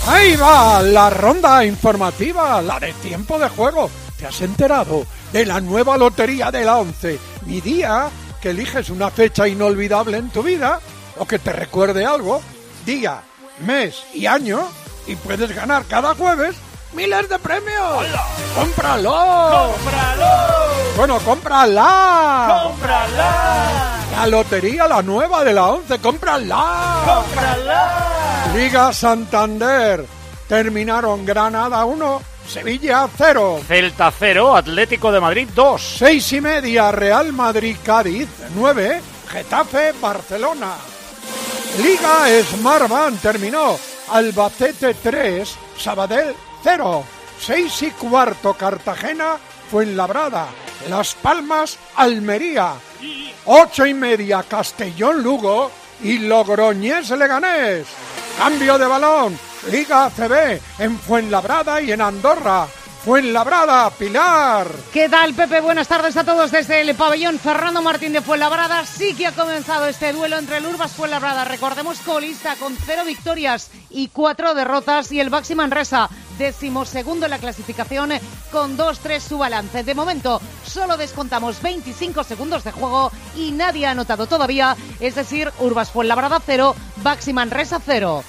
Ahí va la ronda informativa, la de tiempo de juego. ¿Te has enterado de la nueva lotería de la 11? Mi día, que eliges una fecha inolvidable en tu vida o que te recuerde algo, día, mes y año, y puedes ganar cada jueves miles de premios. ¡Hola! ¡Cómpralo! ¡Cómpralo! Bueno, cómprala. ¡Cómprala! La lotería, la nueva de la 11, cómprala. ¡Cómprala! Liga Santander. Terminaron Granada 1, Sevilla 0. Celta 0, Atlético de Madrid 2. 6:30, Real Madrid Cádiz 9, Getafe Barcelona. Liga Smartbank terminó Albacete 3, Sabadell 0. 6:15, Cartagena Fuenlabrada, Las Palmas Almería. 8:30, Castellón Lugo y Logroñés Leganés. Cambio de balón, Liga ACB en Fuenlabrada y en Andorra. Fuenlabrada, Pilar. ¿Qué tal, Pepe? Buenas tardes a todos desde el pabellón Fernando Martín de Fuenlabrada. Sí que ha comenzado este duelo entre el Urbas Fuenlabrada, recordemos, colista con 0 victorias y 4 derrotas, y el Baxi Manresa, 12º en la clasificación con 2-3 su balance. De momento solo descontamos 25 segundos de juego y nadie ha anotado todavía, es decir, Urbas Fuenlabrada 0, Baxi Manresa 0.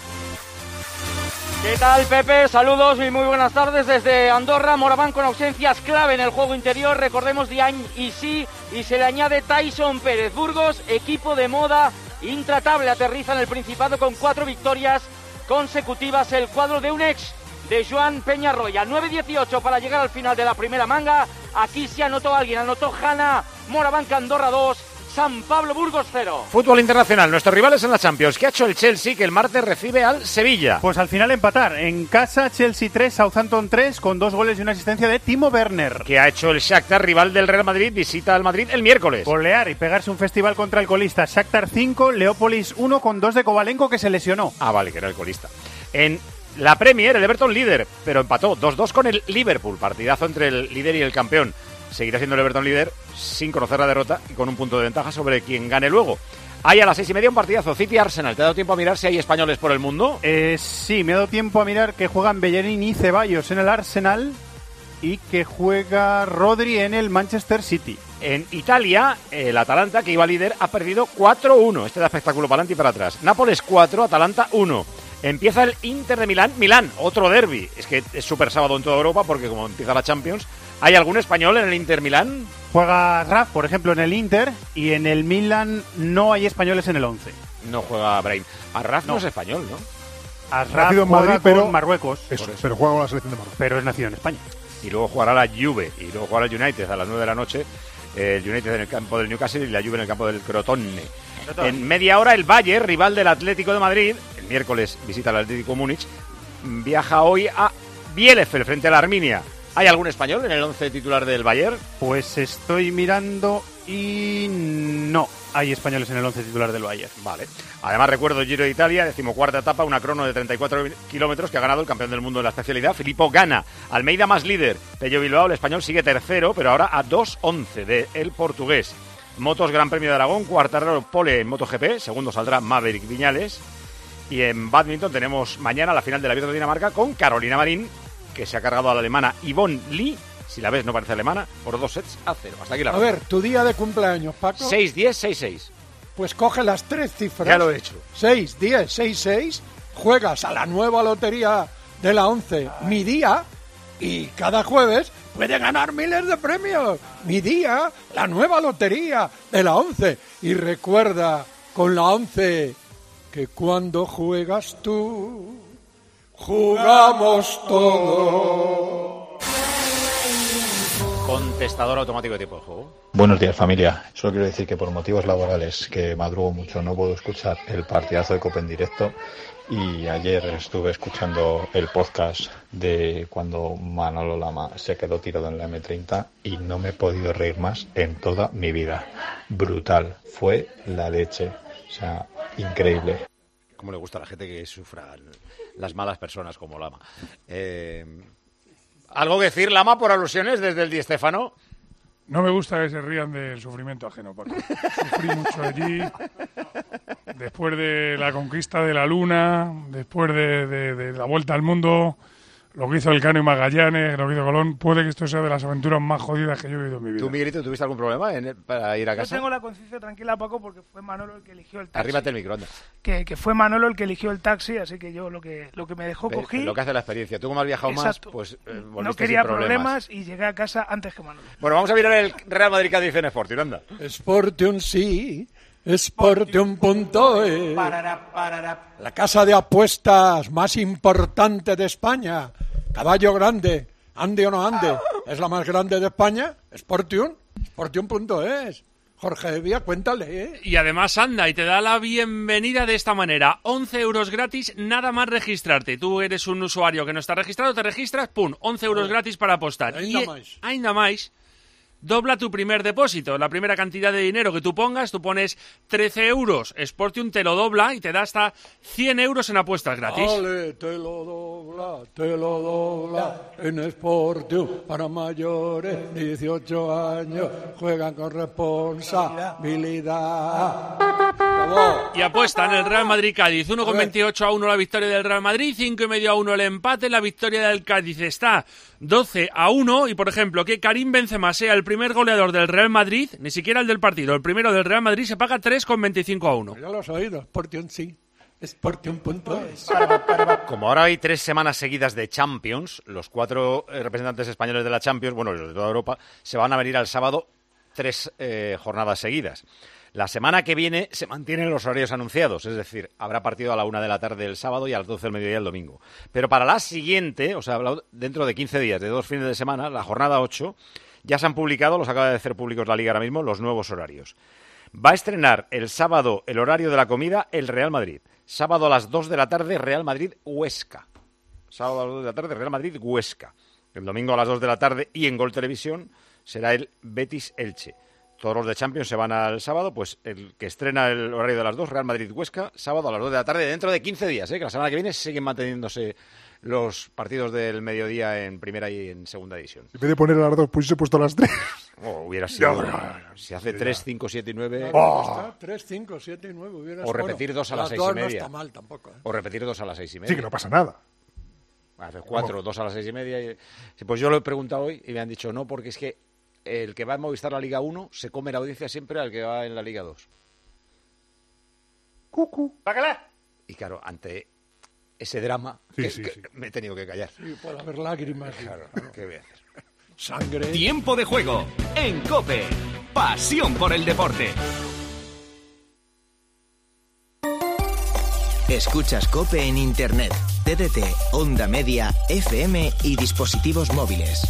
¿Qué tal, Pepe? Saludos y muy buenas tardes desde Andorra. Moraván con ausencias clave en el juego interior. Recordemos Diagne y sí, y se le añade Tyson Pérez. Burgos, equipo de moda intratable, aterriza en el Principado con 4 victorias consecutivas. El cuadro de un ex de Joan Peñarroya. 9-18 para llegar al final de la primera manga. Aquí se anotó alguien, anotó Hanna. Moraván Andorra 2. San Pablo Burgos 0. Fútbol internacional, nuestros rivales en la Champions. ¿Qué ha hecho el Chelsea, que el martes recibe al Sevilla? Pues al final empatar. En casa, Chelsea 3, Southampton 3, con 2 goles y una asistencia de Timo Werner. ¿Qué ha hecho el Shakhtar, rival del Real Madrid, visita al Madrid el miércoles? Golear y pegarse un festival contra el colista. Shakhtar 5, Leópolis 1, con 2 de Kovalenko, que se lesionó. Ah, vale, que era el colista. En la Premier, el Everton líder, pero empató 2-2 con el Liverpool. Partidazo entre el líder y el campeón. Seguirá siendo el Everton líder sin conocer la derrota y con un punto de ventaja sobre quien gane luego. Hay a las 6:30 un partidazo, City-Arsenal. ¿Te ha dado tiempo a mirar si hay españoles por el mundo? Sí, me ha dado tiempo a mirar que juegan Bellerín y Ceballos en el Arsenal y que juega Rodri en el Manchester City. En Italia, el Atalanta, que iba líder, ha perdido 4-1. Este da espectáculo para adelante y para atrás. Nápoles 4, Atalanta 1. Empieza el Inter de Milán, otro derbi. Es que es súper sábado en toda Europa porque como empieza la Champions. ¿Hay algún español en el Inter Milán? Juega Raf, por ejemplo, en el Inter, y en el Milan no hay españoles en el 11. No juega Brahim. Raf no es español, ¿no? Raf en Madrid, pero Marruecos. Eso, pero juega con la selección de Marruecos. Pero es nacido en España. Y luego jugará la Juve, y luego jugará el United a las 9 de la noche. El United en el campo del Newcastle y la Juve en el campo del Crotone. En media hora el Bayern, rival del Atlético de Madrid, el miércoles visita al Atlético Múnich, viaja hoy a Bielefeld frente a la Arminia. ¿Hay algún español en el 11 titular del Bayern? Pues estoy mirando y no hay españoles en el 11 titular del Bayern. Vale. Además recuerdo Giro de Italia, 14ª etapa, una crono de 34 kilómetros que ha ganado el campeón del mundo de la especialidad, Filippo Ganna. Almeida más líder, Pello Bilbao, el español sigue tercero, pero ahora a 2:11 del portugués. Motos Gran Premio de Aragón, Quartararo pole en MotoGP, segundo saldrá Maverick Viñales. Y en badminton tenemos mañana la final del Abierto de Dinamarca con Carolina Marín, que se ha cargado a la alemana Yvonne Lee, si la ves no parece alemana, por 2-0. Hasta aquí la A ver, tu día de cumpleaños, Paco. 6-10, 6-6. Pues coge las 3 cifras. Ya lo he hecho. 6-10, 6-6, juegas a la nueva lotería de la 11, Mi Día, y cada jueves puede ganar miles de premios. Mi Día, la nueva lotería de la 11. Y recuerda, con la 11, que cuando juegas tú, jugamos todos. Contestador automático de tiempo de juego. Buenos días, familia. Solo quiero decir que por motivos laborales, que madrugo mucho, no puedo escuchar el partidazo de Copa en directo. Y ayer estuve escuchando el podcast de cuando Manolo Lama se quedó tirado en la M30 y no me he podido reír más en toda mi vida. Brutal. Fue la leche. O sea, increíble. Cómo le gusta a la gente que sufran las malas personas como Lama. ¿Algo que decir, Lama, por alusiones desde el Di Stéfano? No me gusta que se rían del sufrimiento ajeno, Paco. Sufrí mucho allí, después de la conquista de la Luna, después de la vuelta al mundo, lo que hizo Elcano y Magallanes, lo que hizo Colón. Puede que esto sea de las aventuras más jodidas que yo he vivido en mi vida. ¿Tú, Miguelito, tuviste algún problema para ir a casa? Yo tengo la conciencia tranquila, Paco, porque fue Manolo el que eligió el taxi. Arríbate el micro, anda. Que fue Manolo el que eligió el taxi, así que yo lo que me dejó cogí. Lo que hace la experiencia. Tú, como has viajado Exacto. más, pues no quería problemas y llegué a casa antes que Manolo. Bueno, vamos a mirar el Real Madrid-Cádiz en Sportium, anda. Sportium sí, Sportium.es, la casa de apuestas más importante de España. Caballo grande, ande o no ande, es la más grande de España. Sportium, Sportium.es. Jorge Evia, cuéntale, ¿eh? Y además anda y te da la bienvenida de esta manera. 11 euros gratis, nada más registrarte. Tú eres un usuario que no está registrado, te registras, pum, 11 euros gratis para apostar. Ainda máis. Dobla tu primer depósito. La primera cantidad de dinero que tú pongas, tú pones 13 euros. Sportium te lo dobla y te da hasta 100 euros en apuestas gratis. Vale, te lo dobla en Sportium para mayores de 18 años. Juegan con responsabilidad. Y apuesta en el Real Madrid-Cádiz. 1,28-1 la victoria del Real Madrid, 5,5-1 el empate. La victoria del Cádiz está 12-1. Y, por ejemplo, que Karim Benzema sea el primer goleador del Real Madrid, ni siquiera el del partido, el primero del Real Madrid, se paga 3,25-1. Ya lo has oído, Sportium sí. Sportium.es. Como ahora hay 3 semanas seguidas de Champions, los 4 representantes españoles de la Champions, bueno, los de toda Europa, se van a venir al sábado 3 jornadas seguidas. La semana que viene se mantienen los horarios anunciados, es decir, habrá partido a la 1 de la tarde el sábado y a las 12 del mediodía el domingo. Pero para la siguiente, o sea, dentro de 15 días, de 2 fines de semana, la jornada 8, ya se han publicado, los acaba de hacer públicos la Liga ahora mismo, los nuevos horarios. Va a estrenar el sábado el horario de la comida el Real Madrid. Sábado a las 2 de la tarde, Real Madrid-Huesca. Sábado a las 2 de la tarde, Real Madrid-Huesca. El domingo a las 2 de la tarde y en Gol Televisión será el Betis-Elche. Todos los de Champions se van al sábado, pues el que estrena el horario de las 2, Real Madrid-Huesca, sábado a las 2 de la tarde, dentro de 15 días, que la semana que viene siguen manteniéndose los partidos del mediodía en primera y en segunda división. En vez de poner a las 2, pues he puesto a las 3. Hubiera sido... Si hace 3, 5, 7 y 9... 3, 5, 7 y 9 hubieras... O repetir 2 a las 6 y media. No está mal tampoco, ¿eh? O repetir 2 a las 6 y media. Sí, que no pasa nada. Hace 4, 2 a las 6 y media. Pues yo lo he preguntado hoy y me han dicho no, porque es que el que va a Movistar la Liga 1 se come la audiencia siempre al que va en la Liga 2. ¡Bácala! Y claro, ante ese drama sí. me he tenido que callar. Sí, puede haber lágrimas. Claro, ¿qué voy a hacer? Sangre. Tiempo de juego en COPE. Pasión por el deporte. Escuchas COPE en Internet, TDT, Onda Media, FM y dispositivos móviles.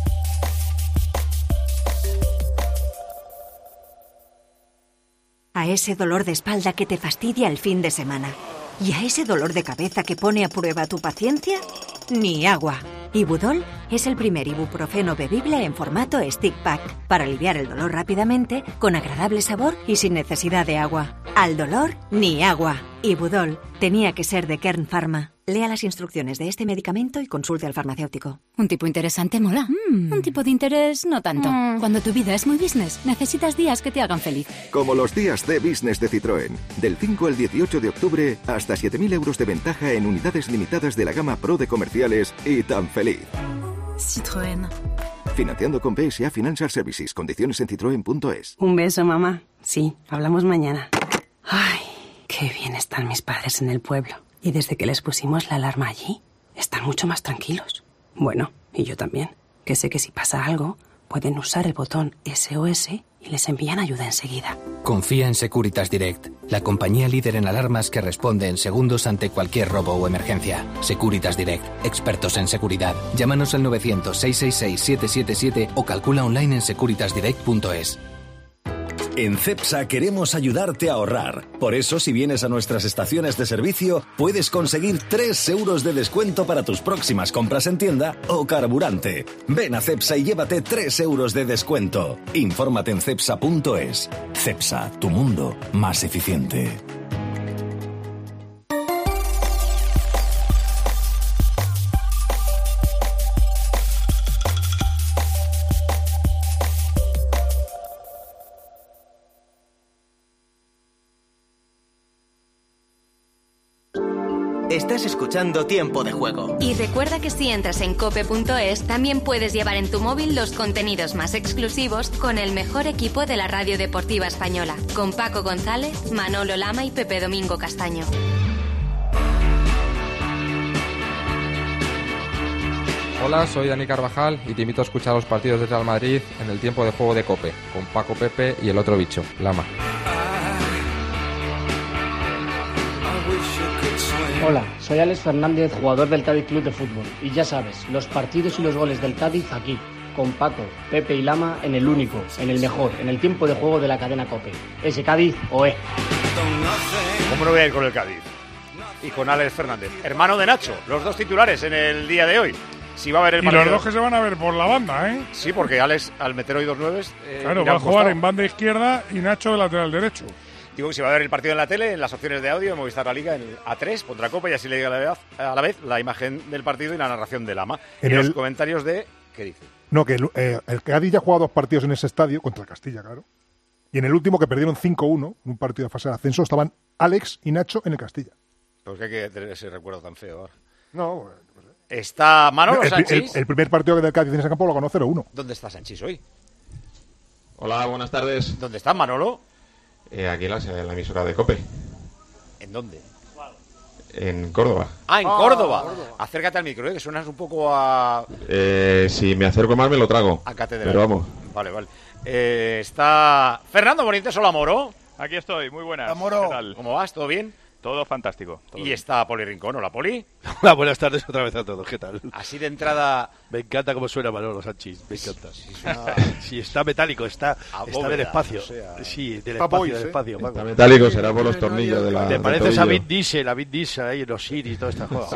A ese dolor de espalda que te fastidia el fin de semana. ¿Y a ese dolor de cabeza que pone a prueba tu paciencia? Ni agua. Ibudol es el primer ibuprofeno bebible en formato stick pack para aliviar el dolor rápidamente, con agradable sabor y sin necesidad de agua. Al dolor, ni agua. Ibudol tenía que ser de Kern Pharma. Lea las instrucciones de este medicamento y consulte al farmacéutico. Un tipo interesante mola. Un tipo de interés no tanto. Cuando tu vida es muy business, necesitas días que te hagan feliz. Como los días de business de Citroën. Del 5 al 18 de octubre, hasta 7.000 euros de ventaja en unidades limitadas de la gama Pro de comerciales y tan feliz. Citroën. Financiando con PSA Financial Services. Condiciones en citroen.es. Un beso, mamá. Sí, hablamos mañana. Ay, qué bien están mis padres en el pueblo. Y desde que les pusimos la alarma allí, están mucho más tranquilos. Bueno, y yo también, que sé que si pasa algo, pueden usar el botón SOS y les envían ayuda enseguida. Confía en Securitas Direct, la compañía líder en alarmas que responde en segundos ante cualquier robo o emergencia. Securitas Direct, expertos en seguridad. Llámanos al 900-666-777 o calcula online en securitasdirect.es. En CEPSA queremos ayudarte a ahorrar. Por eso, si vienes a nuestras estaciones de servicio, puedes conseguir 3 euros de descuento para tus próximas compras en tienda o carburante. Ven a CEPSA y llévate 3 euros de descuento. Infórmate en cepsa.es. CEPSA, tu mundo más eficiente. Estás escuchando Tiempo de Juego. Y recuerda que si entras en cope.es, también puedes llevar en tu móvil los contenidos más exclusivos con el mejor equipo de la radio deportiva española, con Paco González, Manolo Lama y Pepe Domingo Castaño. Hola, soy Dani Carvajal y te invito a escuchar los partidos de Real Madrid en el Tiempo de Juego de COPE, con Paco, Pepe y el otro bicho, Lama. Hola, soy Alex Fernández, jugador del Cádiz Club de Fútbol. Y ya sabes, los partidos y los goles del Cádiz aquí, con Paco, Pepe y Lama en el único, en el mejor, en el Tiempo de Juego de la cadena COPE. Ese Cádiz, oe. ¿Cómo no voy a ir con el Cádiz? Y con Alex Fernández, hermano de Nacho, los dos titulares en el día de hoy. Si va a haber el partido... Y los dos que se van a ver por la banda, ¿eh? Sí, porque Alex, al meter hoy 2 nueves... claro, va a jugar en banda izquierda y Nacho de lateral derecho. Digo que si va a ver el partido en la tele, en las opciones de audio, Movistar La Liga, en el A3, contra Copa, y así le llega a la vez la imagen del partido y la narración del Lama. Y los comentarios de... ¿Qué dice? No, que el Cádiz ya ha jugado 2 partidos en ese estadio, contra el Castilla, claro. Y en el último, que perdieron 5-1, un partido de fase de ascenso, estaban Alex y Nacho en el Castilla. Pues que hay que tener ese recuerdo tan feo ahora. No, está Manolo Sanchís. El primer partido del Cádiz en ese campo lo ganó 0-1. ¿Dónde está Sanchís hoy? Hola, buenas tardes. ¿Dónde está Manolo? Aquí en la emisora de COPE. ¿En dónde? En Córdoba. Ah, en Córdoba. Acércate al micro, que suenas un poco a... Si me acerco más me lo trago. A catedral. Pero vamos. Vale. Está Fernando Morientes. Hola, Moro. Aquí estoy, muy buenas. Moro. ¿Qué tal? ¿Cómo vas? ¿Todo bien? Todo fantástico. Y bien. Está Poli Rincón. Hola, Poli. Hola, buenas tardes otra vez a todos. ¿Qué tal? Así de entrada... Me encanta cómo suena Manolo Sanchís. Me encanta. Sí, está metálico, está del espacio. Sí, del espacio. Está metálico, será por los tornillos de la... Te pareces a Vin Diesel ahí en Osiris y toda esta cosa.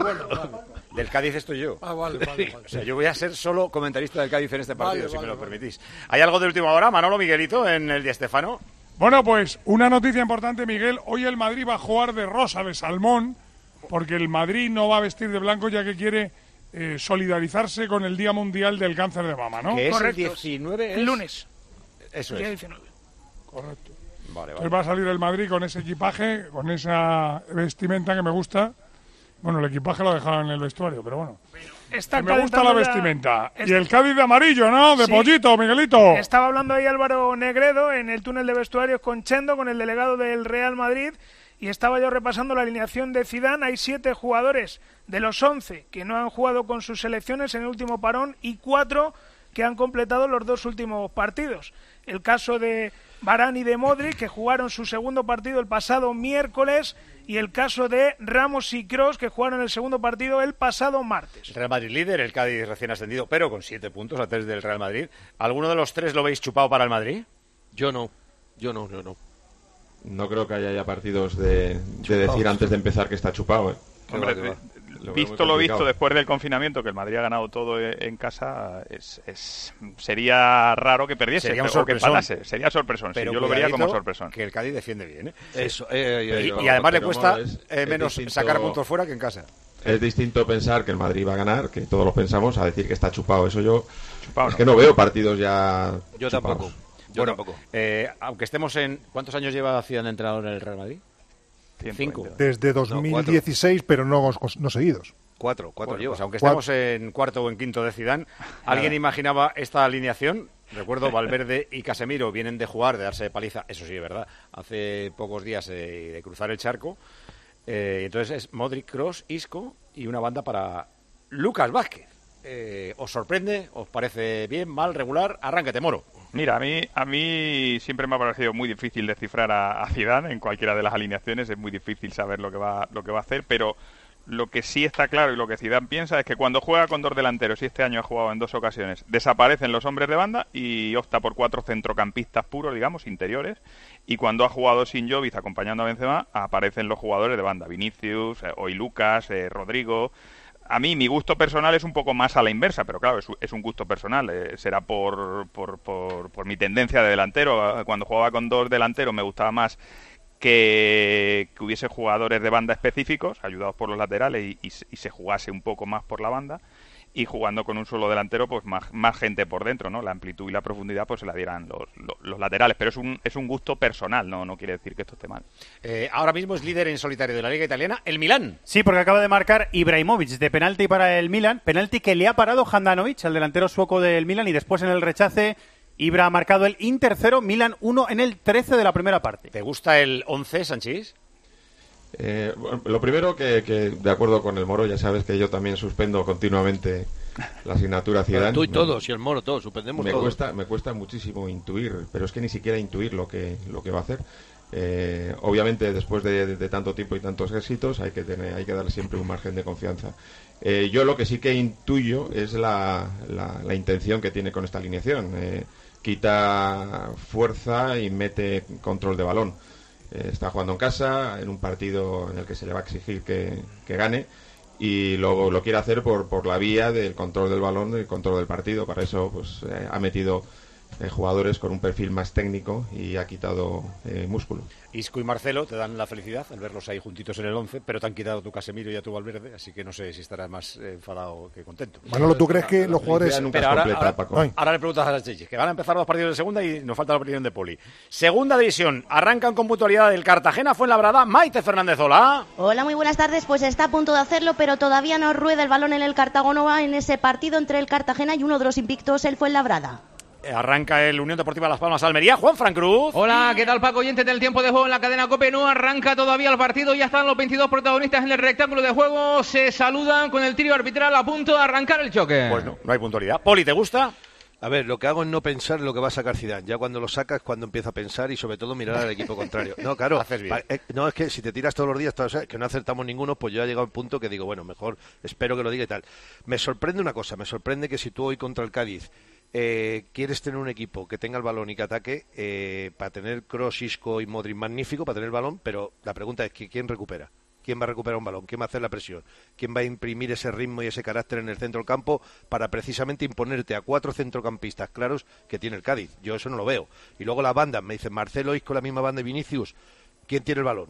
Del Cádiz estoy yo. Vale. O sea, yo voy a ser solo comentarista del Cádiz en este partido, si me lo permitís. ¿Hay algo de última hora, Manolo, Miguelito, en el Di Stéfano? Bueno, pues una noticia importante, Miguel. Hoy el Madrid va a jugar de rosa, de salmón, porque el Madrid no va a vestir de blanco ya que quiere solidarizarse con el Día Mundial del Cáncer de Mama, ¿no? Que es correcto. El 19. El lunes. Eso el día es. 19. Correcto. Vale. Entonces va a salir el Madrid con ese equipaje, con esa vestimenta que me gusta. Bueno, el equipaje lo dejaron en el vestuario, pero bueno. Me gusta la vestimenta. Y el Cádiz de amarillo, ¿no? De pollito, Miguelito. Estaba hablando ahí Álvaro Negredo en el túnel de vestuarios con Chendo, con el delegado del Real Madrid, y estaba yo repasando la alineación de Zidane. Hay 7 jugadores de los 11 que no han jugado con sus selecciones en el último parón y 4 que han completado los 2 últimos partidos. El caso de Varane y de Modric, que jugaron su segundo partido el pasado miércoles, y el caso de Ramos y Kroos, que jugaron el segundo partido el pasado martes. Real Madrid líder, el Cádiz recién ascendido, pero con 7 puntos a 3 del Real Madrid. ¿Alguno de los 3 lo veis chupado para el Madrid? Yo no. No creo que haya ya partidos de decir antes de empezar que está chupado. Hombre, visto lo visto después del confinamiento, que el Madrid ha ganado todo en casa, sería raro que perdiese o que empatase. Sería sorpresón. Pero yo lo vería como sorpresón. Que el Cádiz defiende bien, ¿eh? Eso. Y además le cuesta menos sacar puntos fuera que en casa. Es distinto pensar que el Madrid va a ganar, que todos lo pensamos, a decir que está chupado. Eso yo... Chupado, que no veo partidos ya Yo chupados. tampoco. Aunque estemos en... ¿Cuántos años lleva Zidane entrenador en el Real Madrid? 5. Desde 2016, pero no seguidos. 4 bueno, lleva. Pues aunque estemos en cuarto o en quinto de Zidane, ¿alguien imaginaba esta alineación? Recuerdo, Valverde y Casemiro vienen de jugar, de darse paliza, eso sí es verdad, hace pocos días de cruzar el charco. Entonces es Modric, Kroos, Isco y una banda para Lucas Vázquez. ¿Os sorprende? ¿Os parece bien, mal, regular? Arránquete, Moro. Mira, a mí siempre me ha parecido muy difícil descifrar a Zidane en cualquiera de las alineaciones. Es muy difícil saber lo que va a hacer, pero lo que sí está claro y lo que Zidane piensa es que cuando juega con 2 delanteros, y este año ha jugado en 2 ocasiones, desaparecen los hombres de banda y opta por 4 centrocampistas puros, digamos, interiores. Y cuando ha jugado sin Jovic acompañando a Benzema, aparecen los jugadores de banda, Vinicius, hoy Lucas, Rodrigo. A mí, mi gusto personal es un poco más a la inversa, pero claro, es un gusto personal. Será por mi tendencia de delantero. Cuando jugaba con 2 delanteros me gustaba más que hubiese jugadores de banda específicos, ayudados por los laterales, y se jugase un poco más por la banda. y jugando con un solo delantero, pues más gente por dentro, ¿no? La amplitud y la profundidad pues se la dieran los laterales, pero es un gusto personal, no quiere decir que esto esté mal. Ahora mismo es líder en solitario de la Liga Italiana, el Milán. Sí, porque acaba de marcar Ibrahimovic de penalti para el Milán, penalti que le ha parado Handanovic, el delantero sueco del Milán, y después en el rechace Ibra ha marcado el Inter 0, Milán 1 en el 13 de la primera parte. ¿Te gusta el 11, Sanchís? Lo primero que de acuerdo con el Moro, ya sabes que yo también suspendo continuamente la asignatura Zidane. Tú y todos, y el Moro, todos, suspendemos todos. Me cuesta muchísimo intuir, pero es que ni siquiera intuir lo que va a hacer. Obviamente después de tanto tiempo y tantos éxitos hay que darle siempre un margen de confianza. Yo lo que sí que intuyo es la intención que tiene con esta alineación. Quita fuerza y mete control de balón. Está jugando en casa, en un partido en el que se le va a exigir que gane, y lo quiere hacer por la vía del control del balón, del control del partido. Para eso pues ha metido jugadores con un perfil más técnico y ha quitado músculo. Isco y Marcelo te dan la felicidad al verlos ahí juntitos en el 11, pero te han quitado a tu Casemiro y a tu Valverde, así que no sé si estarás más enfadado que contento. Manolo, ¿tú crees que los jugadores... Ahora le preguntas a las Chichis, que van a empezar los partidos de segunda y nos falta la opinión de Poli. Segunda división, arrancan con puntualidad del Cartagena, Fuenlabrada, Maite Fernández, hola. Hola, muy buenas tardes, pues está a punto de hacerlo, pero todavía no rueda el balón en el Cartagonova en ese partido entre el Cartagena y uno de los invictos, el Fuenlabrada. Arranca el Unión Deportiva Las Palmas Almería, Juanfran Cruz. Hola, ¿qué tal, Paco? Oyentes del tiempo de juego en la cadena COPE. No arranca todavía el partido, ya están los 22 protagonistas en el rectángulo de juego. Se saludan con el trío arbitral a punto de arrancar el choque. Pues no hay puntualidad. Poli, ¿te gusta? A ver, lo que hago es no pensar en lo que va a sacar Zidane. Ya cuando lo sacas, cuando empiezo a pensar y sobre todo mirar al equipo contrario. No, claro. Haces bien. No, es que si te tiras todos los días, que no acertamos ninguno, pues yo he llegado a un punto que digo, bueno, mejor espero que lo diga y tal. Me sorprende una cosa, me sorprende que si tú hoy contra el Cádiz quieres tener un equipo que tenga el balón y que ataque, para tener Kroos, Isco y Modric magnífico, para tener el balón, pero la pregunta es ¿quién recupera? ¿Quién va a recuperar un balón? ¿Quién va a hacer la presión? ¿Quién va a imprimir ese ritmo y ese carácter en el centro del campo para precisamente imponerte a 4 centrocampistas claros que tiene el Cádiz? Yo eso no lo veo. Y luego las bandas, me dicen Marcelo, Isco, la misma banda y Vinicius. ¿Quién tiene el balón?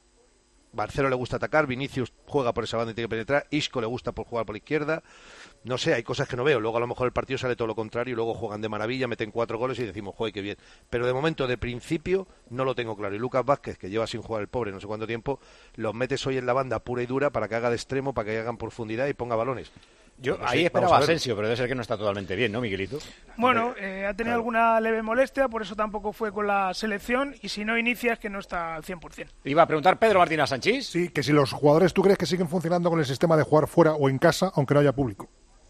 Marcelo le gusta atacar, Vinicius juega por esa banda y tiene que penetrar, Isco le gusta por jugar por la izquierda. No sé, hay cosas que no veo. Luego a lo mejor el partido sale todo lo contrario y luego juegan de maravilla, meten 4 goles y decimos, joder, qué bien. Pero de momento, de principio, no lo tengo claro. Y Lucas Vázquez, que lleva sin jugar el pobre no sé cuánto tiempo, los metes hoy en la banda pura y dura para que haga de extremo, para que hagan profundidad y ponga balones. Yo ahí esperaba a Asensio, pero debe ser que no está totalmente bien, ¿no, Miguelito? Bueno, ha tenido alguna leve molestia, por eso tampoco fue con la selección, y si no inicia es que no está al 100%. Iba a preguntar Pedro Martínez Sánchez. Sí, que si los jugadores, ¿tú crees que siguen funcionando con el sistema de jugar fuera o en casa, aunque no haya público?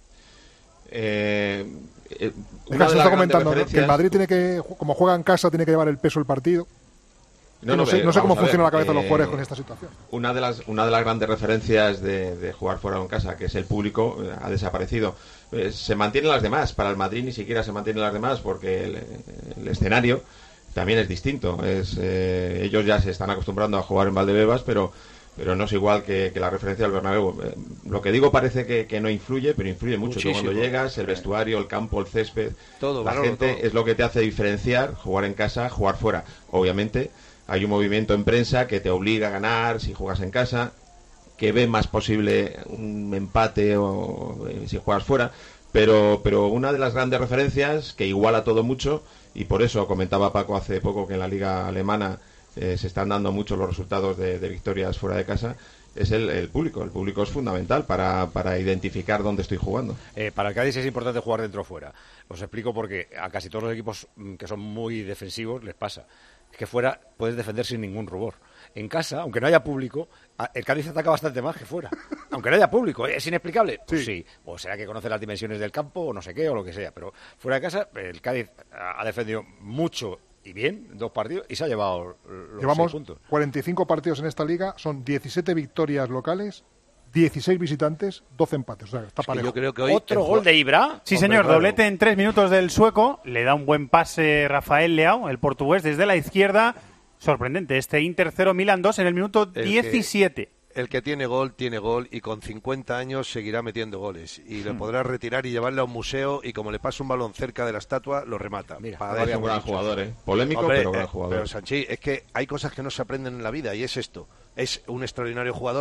Se está comentando que el Madrid tiene que, como juega en casa, tiene que llevar el peso del partido. No sé cómo funciona la cabeza de los jugadores con esta situación. Una de las grandes referencias de jugar fuera o en casa, que es el público, ha desaparecido. Se mantienen las demás. Para el Madrid ni siquiera se mantienen las demás porque el escenario también es distinto. Ellos ya se están acostumbrando a jugar en Valdebebas, pero no es igual que la referencia al Bernabéu. Lo que digo parece que no influye, pero influye mucho. Cuando llegas, el vestuario, el campo, el césped, todo, la gente todo. Es lo que te hace diferenciar jugar en casa, jugar fuera. Obviamente hay un movimiento en prensa que te obliga a ganar si juegas en casa, que ve más posible un empate o si juegas fuera, pero una de las grandes referencias que iguala todo mucho, y por eso comentaba Paco hace poco que en la liga alemana se están dando muchos los resultados de victorias fuera de casa, es el público. El público es fundamental para identificar dónde estoy jugando. Para el Cádiz es importante jugar dentro o fuera. Os explico porque a casi todos los equipos que son muy defensivos les pasa. Es que fuera puedes defender sin ningún rubor. En casa, aunque no haya público, el Cádiz ataca bastante más que fuera. Aunque no haya público. ¿Es inexplicable? Pues sí. O será que conoce las dimensiones del campo o no sé qué o lo que sea. Pero fuera de casa, el Cádiz ha defendido mucho y bien 2 partidos y se ha llevado los Llevamos 6 puntos. 45 partidos en esta liga, son 17 victorias locales, 16 visitantes, 12 empates. O sea, está parejo. Yo creo que hoy ¿Otro gol de Ibra? Sí, señor, doblete en 3 minutos del sueco. Le da un buen pase Rafael Leao, el portugués, desde la izquierda. Sorprendente, este Inter 0, Milan 2 en el minuto 17. El que tiene gol y con 50 años seguirá metiendo goles. Y le podrá retirar y llevarle a un museo y como le pasa un balón cerca de la estatua, lo remata. Mira, es un gran jugador, polémico, pero gran jugador. Pero Sanchi, es que hay cosas que no se aprenden en la vida y es esto. Es un extraordinario jugador,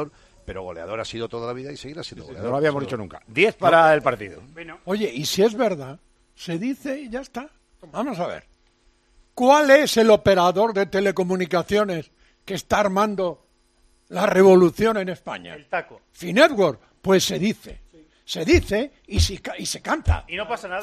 pero goleador ha sido toda la vida y seguirá siendo goleador. No lo habíamos dicho nunca. 10 para el partido. Oye, y si es verdad, se dice y ya está. Vamos a ver. ¿Cuál es el operador de telecomunicaciones que está armando la revolución en España? El taco. Finetwork, pues se dice. Se dice y se canta. Y no pasa nada.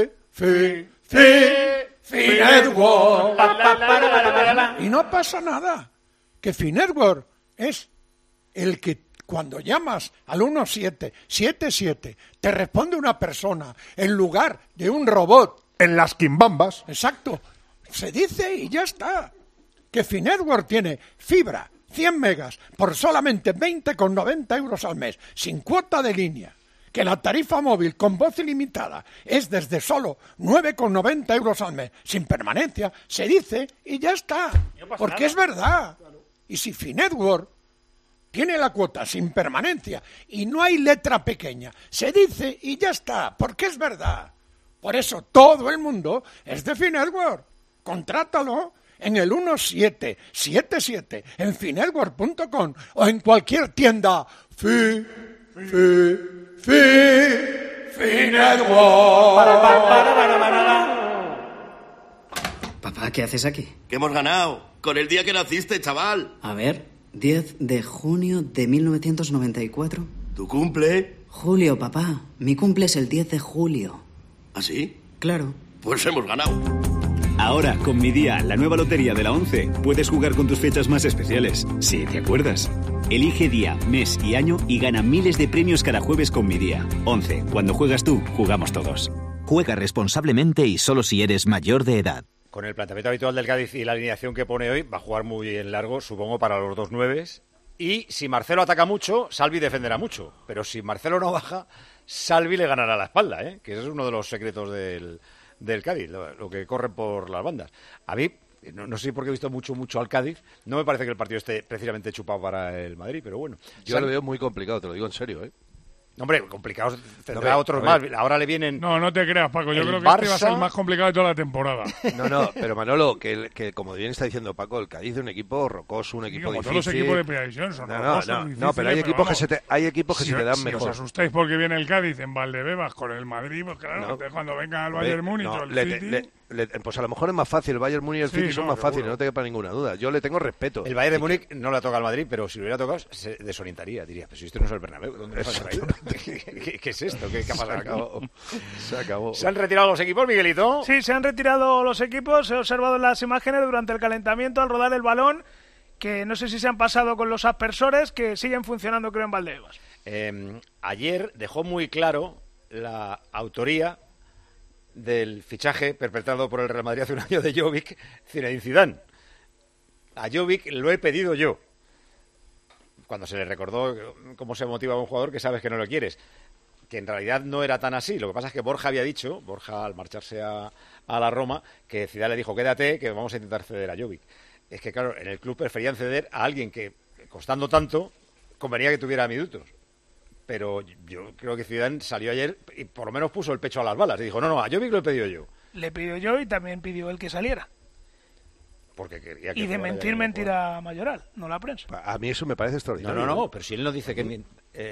Finetwork. Y no pasa nada. Que Finetwork es el que cuando llamas al 1777 te responde una persona en lugar de un robot. En las quimbambas. Exacto. Se dice y ya está. Que Finetwork tiene fibra, 100 megas, por solamente 20,90 euros al mes, sin cuota de línea. Que la tarifa móvil con voz ilimitada es desde solo 9,90 euros al mes, sin permanencia. Se dice y ya está. Porque es verdad. Y si Finetwork tiene la cuota sin permanencia y no hay letra pequeña, se dice y ya está. Porque es verdad. Por eso todo el mundo es de Finetwork. Contrátalo en el 1777 en finetwork.com o en cualquier tienda Finetwork. Papá, ¿qué haces aquí? Que hemos ganado. Con el día que naciste, chaval. A ver, 10 de junio de 1994. ¿Tu cumple? Julio, papá. Mi cumple es el 10 de julio. ¿Ah, sí? Claro. Pues hemos ganado. Ahora, con Mi Día, la nueva lotería de la 11, puedes jugar con tus fechas más especiales. Sí, ¿te acuerdas? Elige día, mes y año y gana miles de premios cada jueves con Mi Día. 11. Cuando juegas tú, jugamos todos. Juega responsablemente y solo si eres mayor de edad. Con el planteamiento habitual del Cádiz y la alineación que pone hoy, va a jugar muy en largo, supongo, para los dos nueves. Y si Marcelo ataca mucho, Salvi defenderá mucho. Pero si Marcelo no baja, Salvi le ganará la espalda, ¿eh? Que ese es uno de los secretos del Cádiz, lo que corre por las bandas. A mí, no sé por qué he visto mucho al Cádiz, no me parece que el partido esté precisamente chupado para el Madrid, pero bueno. Yo lo veo muy complicado, te lo digo en serio, ¿eh? Hombre, complicados tendrá otros más. Ahora le vienen... No te creas, Paco. Yo creo que Barça... este va a ser el más complicado de toda la temporada. No, pero Manolo, que como bien está diciendo Paco, el Cádiz es un equipo rocoso, un equipo difícil. Todos los equipos de Primera División son rocosos, No, pero hay equipos que se te dan mejor. Si os asustáis porque viene el Cádiz en Valdebebas con el Madrid, pues claro, cuando venga el Bayern Múnich o el City... pues a lo mejor es más fácil, el Bayern Múnich y el City son más fáciles, no te quepa ninguna duda. Yo le tengo respeto. El Bayern de Múnich no le toca al Madrid, pero si lo hubiera tocado se desorientaría, diría, pero si esto no es el Bernabéu, ¿dónde nos han traído? ¿Qué es esto? ¿Qué ha pasado? Se acabó. ¿Se han retirado los equipos, Miguelito? Sí, se han retirado los equipos, he observado en las imágenes durante el calentamiento al rodar el balón, que no sé si se han pasado con los aspersores, que siguen funcionando creo en Valdebebas. Ayer dejó muy claro la autoría del fichaje perpetrado por el Real Madrid hace un año de Jovic, Zinedine Zidane. A Jovic lo he pedido yo. Cuando se le recordó cómo se motiva a un jugador que sabes que no lo quieres. Que en realidad no era tan así. Lo que pasa es que Borja había dicho, al marcharse a la Roma, que Zidane le dijo, quédate, que vamos a intentar ceder a Jovic. Es que claro, en el club preferían ceder a alguien que, costando tanto, convenía que tuviera minutos. Pero yo creo que Zidane salió ayer y por lo menos puso el pecho a las balas. Y dijo, no, a Jovic lo he pedido yo. Le pidió yo y también pidió él que saliera. Porque quería que y de mentir mentira mayoral, no la prensa. A mí eso me parece extraordinario. No, pero si él no dice que...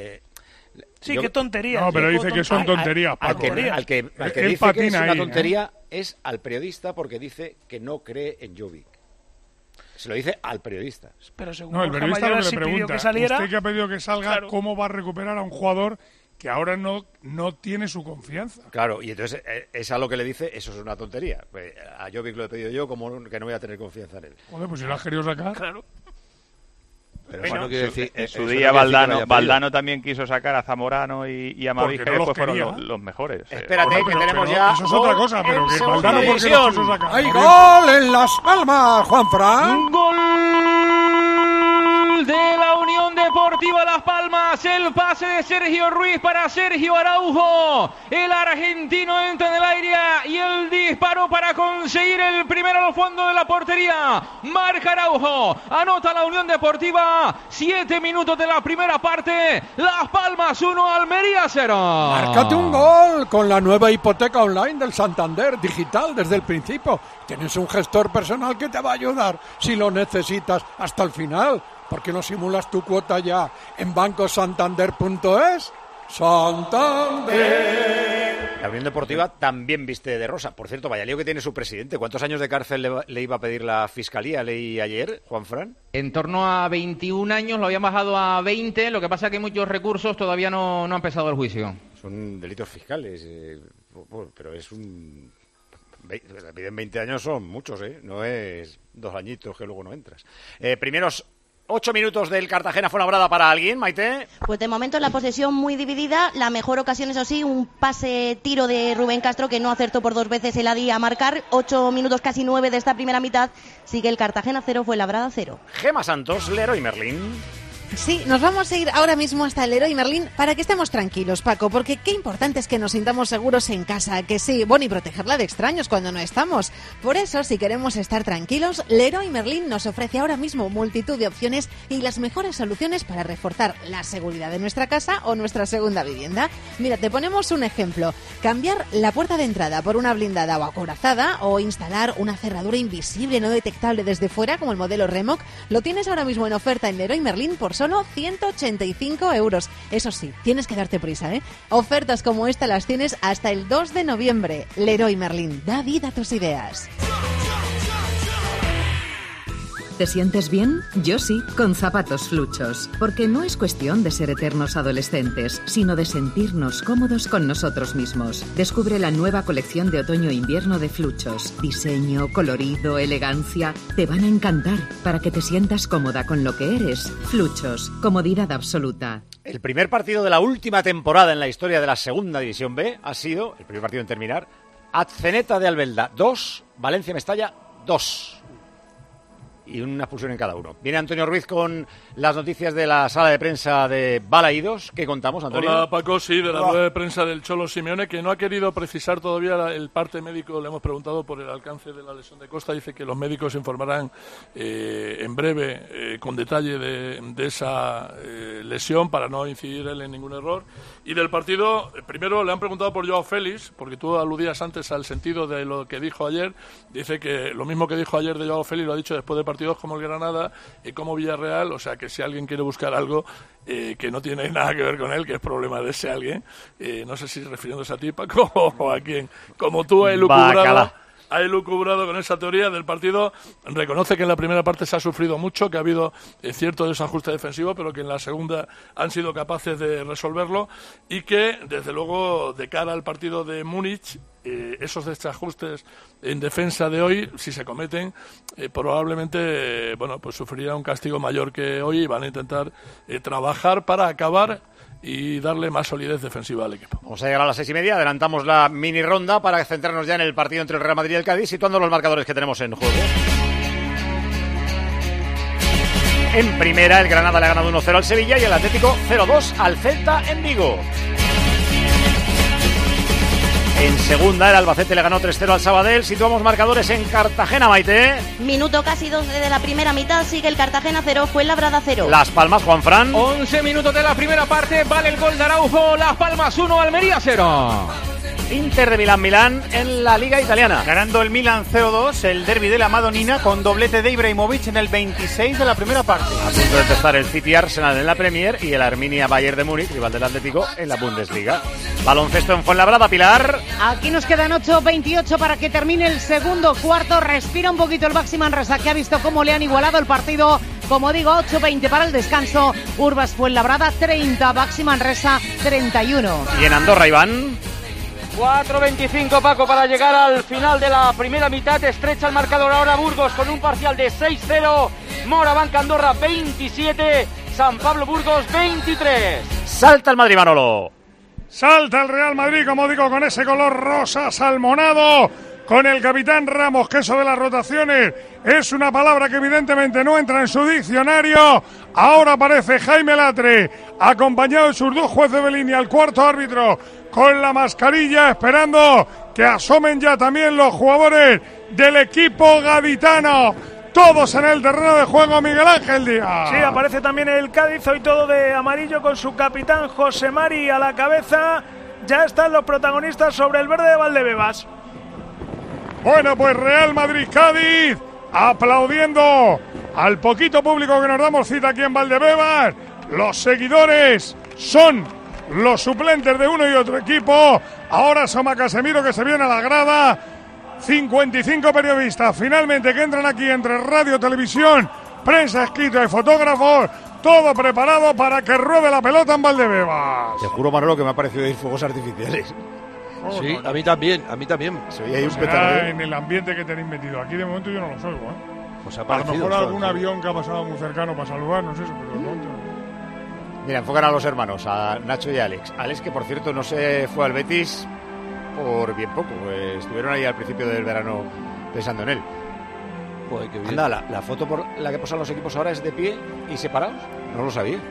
sí, qué tontería. No, pero dice que son tonterías, Paco. Al que dice que es una tontería es al periodista porque dice que no cree en Jovic. Se lo dice al periodista. Pero según el periodista lo que le pregunta, que saliera, usted que ha pedido que salga, claro, ¿cómo va a recuperar a un jugador que ahora no tiene su confianza? Claro, y entonces es a lo que le dice, eso es una tontería. Pues a Jovic lo he pedido yo, como que no voy a tener confianza en él. Joder, pues si lo has querido sacar. Claro. Pero bueno, quiere decir, en su día Valdano también quiso sacar a Zamorano y a Mavi, que después fueron los mejores. Espérate, que tenemos ya... Eso es otra cosa, pero que Valdano porque lo quiso sacar. ¡Hay gol en Las Palmas, Juanfran! ¡Gol de la Unión Deportiva Las Palmas! El pase de Sergio Ruiz para Sergio Araujo. El argentino entra en el aire y el disparo para conseguir el primero al fondo de la portería. Marca Araujo. Anota la Unión Deportiva. 7 minutos de la primera parte. Las Palmas 1, Almería 0. Márcate un gol con la nueva hipoteca online del Santander, digital desde el principio. Tienes un gestor personal que te va a ayudar si lo necesitas hasta el final. ¿Por qué no simulas tu cuota ya en bancosantander.es? ¡Santander! La Unión Deportiva también viste de rosa. Por cierto, vaya lío que tiene su presidente. ¿Cuántos años de cárcel le iba a pedir la Fiscalía? Leí ayer, Juanfran. En torno a 21 años, lo habían bajado a 20. Lo que pasa es que hay muchos recursos, todavía no ha empezado el juicio. Son delitos fiscales, pero es un... En 20 años son muchos, no es 2 añitos que luego no entras. Primeros 8 minutos del Cartagena Fuenlabrada para alguien, Maite. Pues de momento la posesión muy dividida. La mejor ocasión, eso sí, un pase tiro de Rubén Castro que no acertó por 2 veces el Adi a marcar. 8 minutos, casi 9 de esta primera mitad. Sigue el Cartagena 0, Fuenlabrada 0. Gema Santos, Leroy Merlín. Sí, nos vamos a ir ahora mismo hasta el Leroy Merlín para que estemos tranquilos, Paco, porque qué importante es que nos sintamos seguros en casa, que sí, bueno, y protegerla de extraños cuando no estamos. Por eso, si queremos estar tranquilos, Leroy Merlín nos ofrece ahora mismo multitud de opciones y las mejores soluciones para reforzar la seguridad de nuestra casa o nuestra segunda vivienda. Mira, te ponemos un ejemplo. Cambiar la puerta de entrada por una blindada o acorazada, o instalar una cerradura invisible no detectable desde fuera, como el modelo Remoc, lo tienes ahora mismo en oferta en Leroy Merlín por solo 185 euros. Eso sí, tienes que darte prisa, ¿eh? Ofertas como esta las tienes hasta el 2 de noviembre. Leroy Merlín, da vida a tus ideas. ¿Te sientes bien? Yo sí, con zapatos Fluchos. Porque no es cuestión de ser eternos adolescentes, sino de sentirnos cómodos con nosotros mismos. Descubre la nueva colección de otoño-invierno de Fluchos. Diseño, colorido, elegancia. Te van a encantar para que te sientas cómoda con lo que eres. Fluchos, comodidad absoluta. El primer partido de la última temporada en la historia de la Segunda División B ha sido, el primer partido en terminar, Atzeneta de Albelda 2, Valencia Mestalla 2. Y una expulsión en cada uno. Viene Antonio Ruiz con las noticias de la sala de prensa de Balaídos. ¿Qué contamos, Antonio? Hola, Paco, sí, de la rueda de prensa del Cholo Simeone, que no ha querido precisar todavía el parte médico. Le hemos preguntado por el alcance de la lesión de Costa. Dice que los médicos informarán en breve, con detalle, de esa lesión para no incidir él en ningún error. Y del partido, primero le han preguntado por Joao Félix, porque tú aludías antes al sentido de lo que dijo ayer. Dice que lo mismo que dijo ayer de Joao Félix lo ha dicho después del partidos como el Granada y como Villarreal, o sea que si alguien quiere buscar algo que no tiene nada que ver con él, que es problema de ese alguien, no sé si refiriéndose a ti, Paco, o a quien, como tú ha elucubrado con esa teoría del partido. Reconoce que en la primera parte se ha sufrido mucho, que ha habido cierto desajuste defensivo, pero que en la segunda han sido capaces de resolverlo y que, desde luego, de cara al partido de Múnich, esos desajustes en defensa de hoy, si se cometen, probablemente pues sufrirá un castigo mayor que hoy y van a intentar trabajar para acabar y darle más solidez defensiva al equipo. Vamos a llegar a las 6:30, adelantamos la mini ronda para centrarnos ya en el partido entre el Real Madrid y el Cádiz, situando los marcadores que tenemos en juego. En primera, el Granada le ha ganado 1-0 al Sevilla y el Atlético 0-2 al Celta en Vigo. En segunda, el Albacete le ganó 3-0 al Sabadell. Situamos marcadores en Cartagena, Maite. Minuto casi 12 de la primera mitad. Sigue el Cartagena 0, Fuenlabrada 0. Las Palmas, Juanfran. 11 minutos de la primera parte. Vale el gol de Araujo. Las Palmas 1, Almería 0. Inter de Milán en la Liga Italiana. Ganando el Milan 0-2, el derbi de la Madonina con doblete de Ibrahimovic en el 26 de la primera parte. A punto de empezar el City Arsenal en la Premier y el Arminia Bayern de Múnich, rival del Atlético, en la Bundesliga. Baloncesto en Fuenlabrada, Pilar. Aquí nos quedan 8:28 para que termine el segundo cuarto. Respira un poquito el Baxi Manresa, que ha visto cómo le han igualado el partido. Como digo, 8:20 para el descanso. Urbas Fuenlabrada 30, Baxi Manresa 31. Y en Andorra, Iván. 4:25, Paco, para llegar al final de la primera mitad. Estrecha el marcador ahora Burgos con un parcial de 6-0. Morabanca Andorra 27, San Pablo Burgos 23. Salta el Madrid, Manolo. Salta el Real Madrid, como digo, con ese color rosa salmonado, con el capitán Ramos, que eso de las rotaciones es una palabra que evidentemente no entra en su diccionario. Ahora aparece Jaime Latre, acompañado de sus 2 jueces de línea, el cuarto árbitro, con la mascarilla, esperando que asomen ya también los jugadores del equipo gaditano. Todos en el terreno de juego, Miguel Ángel Díaz. Sí, aparece también el Cádiz, hoy todo de amarillo, con su capitán José Mari a la cabeza. Ya están los protagonistas sobre el verde de Valdebebas. Bueno, pues Real Madrid-Cádiz, aplaudiendo al poquito público que nos damos cita aquí en Valdebebas. Los seguidores son los suplentes de uno y otro equipo. Ahora asoma Casemiro, que se viene a la grada. 55 periodistas finalmente que entran aquí entre radio, televisión, prensa escrita y fotógrafos. Todo preparado para que ruede la pelota en Valdebebas. Te juro, Manolo, que me ha parecido ir fuegos artificiales. Sí, a mí también. Se oía ahí un Será petardeo. en el ambiente que tenéis metido. Aquí de momento yo no los oigo, Pues a lo mejor algún avión que ha pasado muy cercano para saludarnos, eso, pero de momento no. Mira, enfocan a los hermanos, a Nacho y a Alex. Alex, que por cierto no se fue al Betis por bien poco. Estuvieron ahí al principio del verano pensando en él. Joder, qué bien. Anda, la foto por la que posan los equipos ahora es de pie y separados. No lo sabía.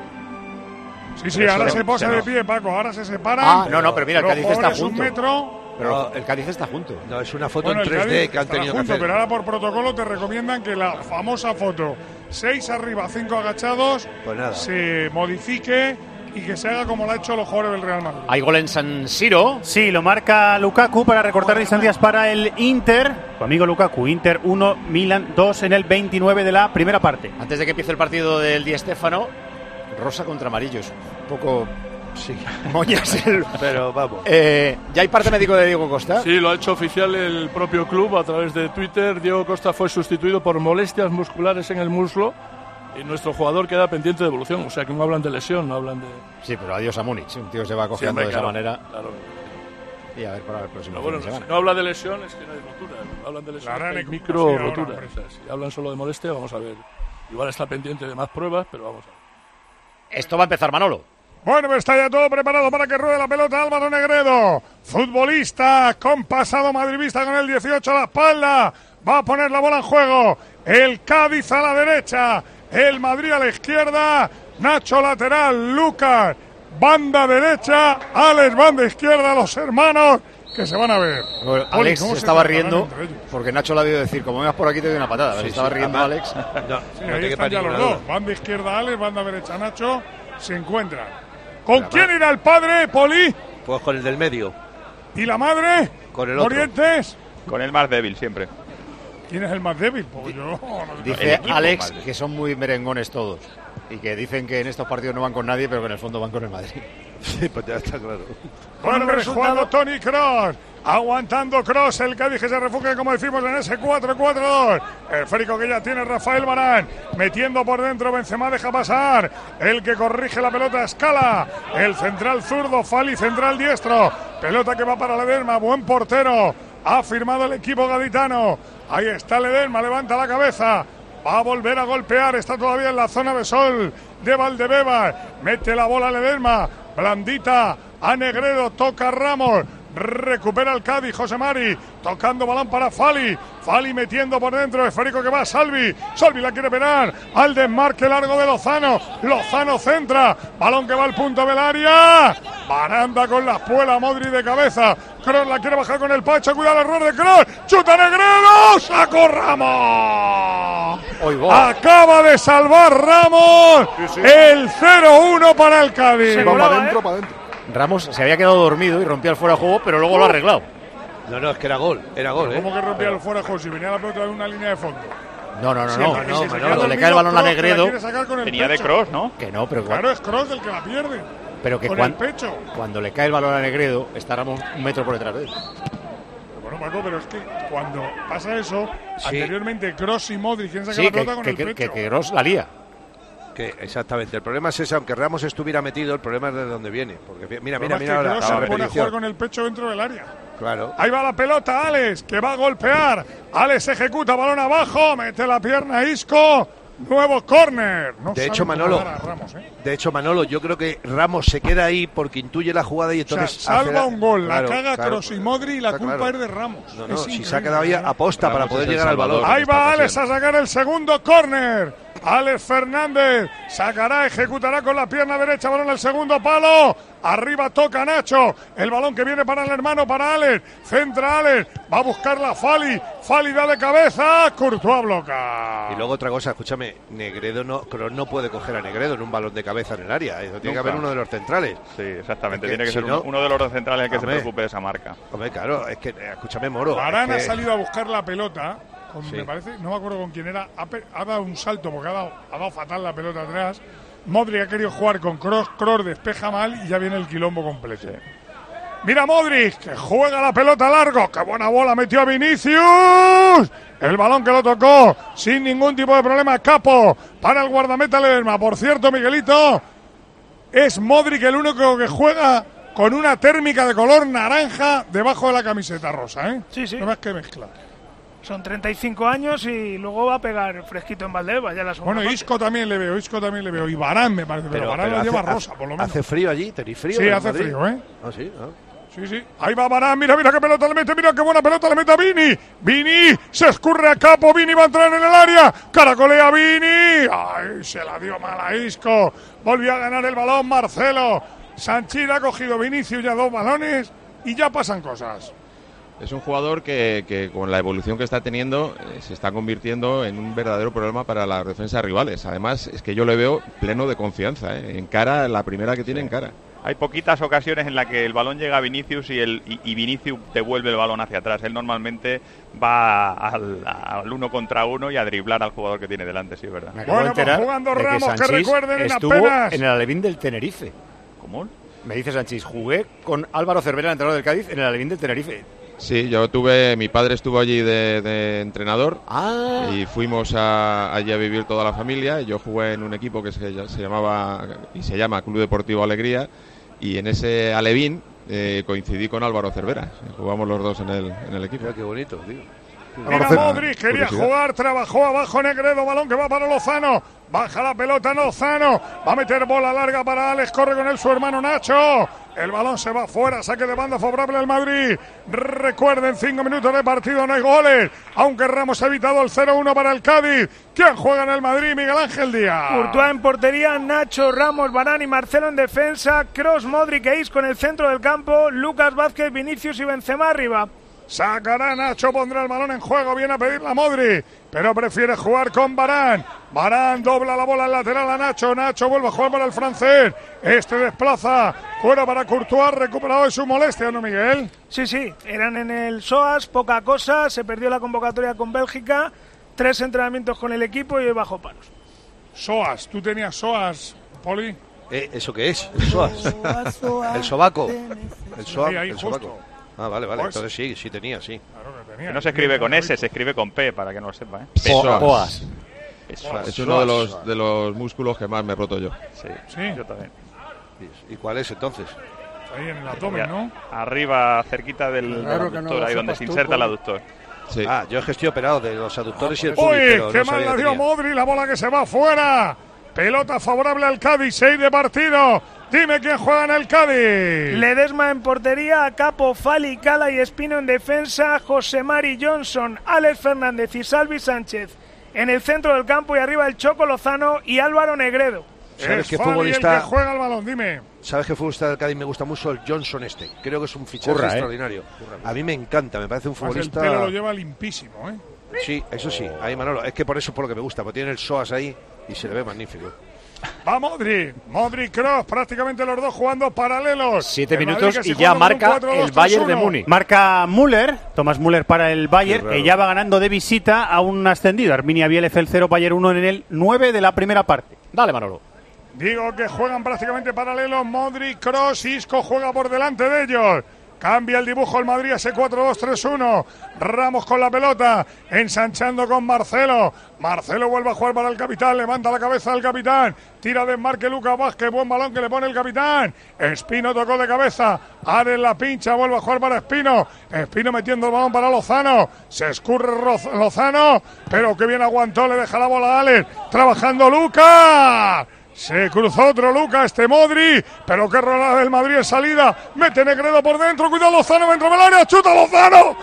Sí, Pero ahora eso se posa no. de pie, Paco, ahora se separan. Ah, no, pero mira, el los Cádiz está jugadores un junto. metro. Pero el Cádiz está junto. No, es una foto Bueno, en el 3D Cádiz que han estará tenido junto, que hacer. pero ahora por protocolo te recomiendan que la famosa foto 6 arriba, 5 agachados Pues nada. se modifique y que se haga como lo ha hecho los jugadores del Real Madrid. Hay gol en San Siro. Sí, lo marca Lukaku para recortar distancias para el Inter. Tu amigo Lukaku, Inter 1, Milan 2 en el 29 de la primera parte. Antes de que empiece el partido del Di Stéfano, rosa contra amarillos. Un poco... Sí. Moñas el... Pero vamos. ¿Ya hay parte médico de Diego Costa? Sí, lo ha hecho oficial el propio club a través de Twitter. Diego Costa fue sustituido por molestias musculares en el muslo y nuestro jugador queda pendiente de evolución. O sea que no hablan de lesión, no hablan de... Sí, pero adiós a Múnich. Un tío se va Sí, cogiendo hombre, de claro, esa manera. claro. Y a ver para el próximo Pero bueno, fin de si semana. no habla de lesión es que no hay rotura. Hablan de lesión, La hay harán micro sí, ahora, rotura. hombre. O sea, si hablan solo de molestia, vamos a ver. Igual está pendiente de más pruebas, pero vamos a ver. Esto va a empezar, Manolo. Bueno, pues está ya todo preparado para que ruede la pelota Álvaro Negredo, futbolista con pasado madridista con el 18 a la espalda, va a poner la bola en juego, el Cádiz a la derecha, el Madrid a la izquierda, Nacho lateral, Lucas, banda derecha, Alex banda izquierda, los hermanos que se van a ver. Bueno, Oli, Alex ¿cómo se se estaba tratarán riendo entre ellos? porque Nacho le ha debido decir, como vengas por aquí te doy una patada. Sí, estaba sí, riendo además- Alex. No, Sí, no ahí te están quepa ya ninguna los duda. dos, banda izquierda Alex, banda derecha Nacho, se encuentran. ¿Con quién irá el padre, Poli? Pues con el del medio. ¿Y la madre? Con el otro. ¿Morientes? Con el más débil siempre. ¿Quién es el más débil? Pues yo... Dice Alex que son muy merengones todos y que dicen que en estos partidos no van con nadie, pero que en el fondo van con el Madrid. Sí, pues ya está claro. Bueno, pues jugando Toni Kroos, aguantando Kroos, el Cádiz que se refugia, como decimos, en ese 4-4-2. El esférico que ya tiene Rafael Varane, metiendo por dentro, Benzema deja pasar. El que corrige la pelota, Escala. El central zurdo, Fali, central diestro. Pelota que va para Ledesma, buen portero. Ha firmado el equipo gaditano. Ahí está Ledesma, levanta la cabeza. Va a volver a golpear, está todavía en la zona de sol de Valdebebas. Mete la bola a Ledesma, blandita a Negredo, toca a Ramos. Recupera el Cádiz, José Mari, tocando balón para Fali. Fali metiendo por dentro, esférico que va a Salvi. Salvi la quiere penar al desmarque largo de Lozano. Lozano centra, balón que va al punto del área. Baranda con la espuela, Modri de cabeza. Kroos la quiere bajar con el Pacho, cuidado el error de Kroos. Chuta Negredo, sacó Ramos. Acaba de salvar Ramos. El 0-1 para el Cádiz. Para adentro, para adentro. Ramos se había quedado dormido y rompía el fuera de juego, pero luego lo ha arreglado. No, es que era gol, ¿eh? ¿Cómo que rompía el fuera de juego si venía la pelota de una línea de fondo? No. Si se queda Cuando le dormido, cae el balón a Kroos, que la Negredo. quiere sacar con el Venía de pecho. Kroos, ¿no? Que no, pero Claro, es Kroos el que la pierde. pero que con cuan- el pecho. cuando le cae el balón a Negredo, está Ramos un metro por detrás de él. Bueno, Paco, pero es que cuando pasa eso, Sí. anteriormente Kroos y Modric quieren sacar Sí, la pelota con el pecho. que Kroos la lía. Que exactamente. El problema es ese, aunque Ramos estuviera metido, el problema es de dónde viene. Porque mira, El problema es que la Kroos se pone a repetición. jugar con el pecho dentro del área. Claro. Ahí va la pelota, Alex, que va a golpear. Alex ejecuta, balón abajo, mete la pierna a Isco. Nuevo córner. No De saben hecho, cómo Manolo, parar a Ramos, ¿eh? de hecho, Manolo, yo creo que Ramos se queda ahí porque intuye la jugada y O sea, entonces salva hace un gol, claro, la caga claro. Kroos y Modric y la Está culpa claro. es de Ramos. No, Es si se ha increíble, quedado ahí ¿verdad? aposta para Ramos poder es el llegar al balón. salvador. Ahí va Alex a sacar el segundo córner. Alex Fernández sacará, ejecutará con la pierna derecha, balón al segundo palo. Arriba toca Nacho. El balón que viene para el hermano, para Alex. Centra Alex. Va a buscarla Fali. Fali da de cabeza. Courtois bloca. Y luego otra cosa, escúchame, Kroos no puede coger a Negredo en un balón de cabeza en el área. Eso tiene que haber uno de los centrales. Sí, exactamente. Es que Tiene que si ser no- uno de los dos centrales el que Hombre. se preocupe de esa marca. Hombre, claro, es que, escúchame, Moro. Varane es ha que- salido a buscar la pelota me parece, no me acuerdo con quién era, ha dado un salto porque ha dado fatal la pelota atrás. Modric ha querido jugar con Kroos despeja mal y ya viene el quilombo completo. Sí. Mira Modric, que juega la pelota largo, qué buena bola metió a Vinicius. El balón que lo tocó sin ningún tipo de problema, Capo, para el guardameta Ledesma. Por cierto, Miguelito, es Modric el único que juega con una térmica de color naranja debajo de la camiseta rosa, ¿eh? Sí. No más que mezcla. Son 35 años y luego va a pegar fresquito en Valdebebas. Ya la bueno, Isco también le veo. Y Varane me parece, pero Varane lo lleva rosa, por lo menos. ¿Hace frío allí? ¿Tenéis frío? Sí, hace frío, ¿eh? Ah, sí, Sí. Ahí va Varane, mira qué pelota le mete, mira qué buena pelota le mete a Vini. Vini se escurre a Capo, Vini va a entrar en el área. Caracolea Vini. Ay, se la dio mal a Isco. Volvió a ganar el balón Marcelo. Sanchís ha cogido Vinicius ya 2 balones y ya pasan cosas. Es un jugador que con la evolución que está teniendo se está convirtiendo en un verdadero problema para las defensas rivales. Además, es que yo le veo pleno de confianza, encara la primera que tiene en cara. Hay poquitas ocasiones en las que el balón llega a Vinicius y Vinicius devuelve el balón hacia atrás. Él normalmente va al 1 contra 1 y a driblar al jugador que tiene delante, sí, es verdad. Me acabo de enterar jugando de Ramos, que recuerden estuvo apenas en el Alevín del Tenerife. ¿Cómo? Me dice Sanchís, jugué con Álvaro Cervera, el entrenador del Cádiz, en el Alevín del Tenerife. Sí, mi padre estuvo allí de entrenador y fuimos allí a vivir toda la familia. Yo jugué en un equipo que se llamaba y se llama Club Deportivo Alegría, y en ese Alevín coincidí con Álvaro Cervera. Jugamos los dos en el equipo. Mira qué bonito, tío. Mira Modric, quería jugar, trabajó abajo Negredo, balón que va para Lozano, baja la pelota Lozano, va a meter bola larga para Alex, corre con él su hermano Nacho, el balón se va fuera, saque de banda favorable al Madrid. Recuerden, 5 minutos de partido, no hay goles, aunque Ramos ha evitado el 0-1 para el Cádiz. ¿Quién juega en el Madrid? Miguel Ángel Díaz. Courtois en portería, Nacho, Ramos, Varane y Marcelo en defensa, Kroos, Modric e Isco en el centro del campo, Lucas Vázquez, Vinicius y Benzema arriba. Sacará Nacho, pondrá el balón en juego, viene a pedirle a Modric, pero prefiere jugar con Varane. Varane dobla la bola en lateral a Nacho, Nacho vuelve a jugar para el francés, este desplaza, fuera para Courtois, recuperado de su molestia, ¿no, Miguel? Sí, eran en el SOAS, poca cosa, se perdió la convocatoria con Bélgica, 3 entrenamientos con el equipo y hoy bajo palos. SOAS, ¿tú tenías SOAS, Poli? ¿Eso qué es? El SOAS. El sobaco. El sobaco. Ah, vale, Pues, entonces sí tenía, sí. Claro que tenía. Que no se escribe con S, se escribe con P, para que no lo sepa, ¿eh? Poas. Es uno de los músculos que más me he roto yo. Sí, yo también. ¿Y cuál es entonces? Ahí en el abdomen, ¿no? Arriba, cerquita del aductor, ahí donde se inserta el aductor. Sí. Yo es que estoy operado de los aductores y el ¡Uy! pubis, ¡Qué mal la dio Modric! La bola que se va fuera. Pelota favorable al Cádiz, 6 de partido. Dime quién juega en el Cádiz. Ledesma en portería, Capo, Fali, Cala y Espino en defensa, José Mari Johnson, Alex Fernández y Salvi Sánchez en el centro del campo y arriba el Choco Lozano y Álvaro Negredo. ¿Sabes qué Fali futbolista? el que juega el balón, dime. ¿Sabes qué futbolista del Cádiz me gusta mucho? El Johnson este. Creo que es un fichaje extraordinario. A mí me encanta, me parece un futbolista. El pelo lo lleva limpísimo, ¿eh? Sí, eso sí. Ahí Manolo, es que por eso es por lo que me gusta, porque tiene el SOAS ahí y se le ve magnífico. Va Modric, Kroos, prácticamente los dos jugando paralelos. 7 minutos y ya marca el Bayern de Múnich. Marca Müller, Thomas Müller para el Bayern, que ya va ganando de visita a un ascendido. Arminia Bielefeld 0, Bayern 1 en el 9 de la primera parte. Dale, Manolo. Digo que juegan prácticamente paralelos. Modric, Kroos, Isco juega por delante de ellos. Cambia el dibujo el Madrid, ese 4-2-3-1. Ramos con la pelota, ensanchando con Marcelo. Marcelo vuelve a jugar para el capitán, levanta la cabeza del capitán. Tira de desmarque Lucas Vázquez, buen balón que le pone el capitán. Espino tocó de cabeza, Ares la pincha, vuelve a jugar para Espino. Espino metiendo el balón para Lozano. Se escurre Lozano, pero que bien aguantó, le deja la bola a Ares. Trabajando Lucas. Se cruzó otro Lucas, Modric, pero qué rolada del Madrid en salida. Mete Negredo por dentro, cuidado Lozano dentro del área, chuta Lozano.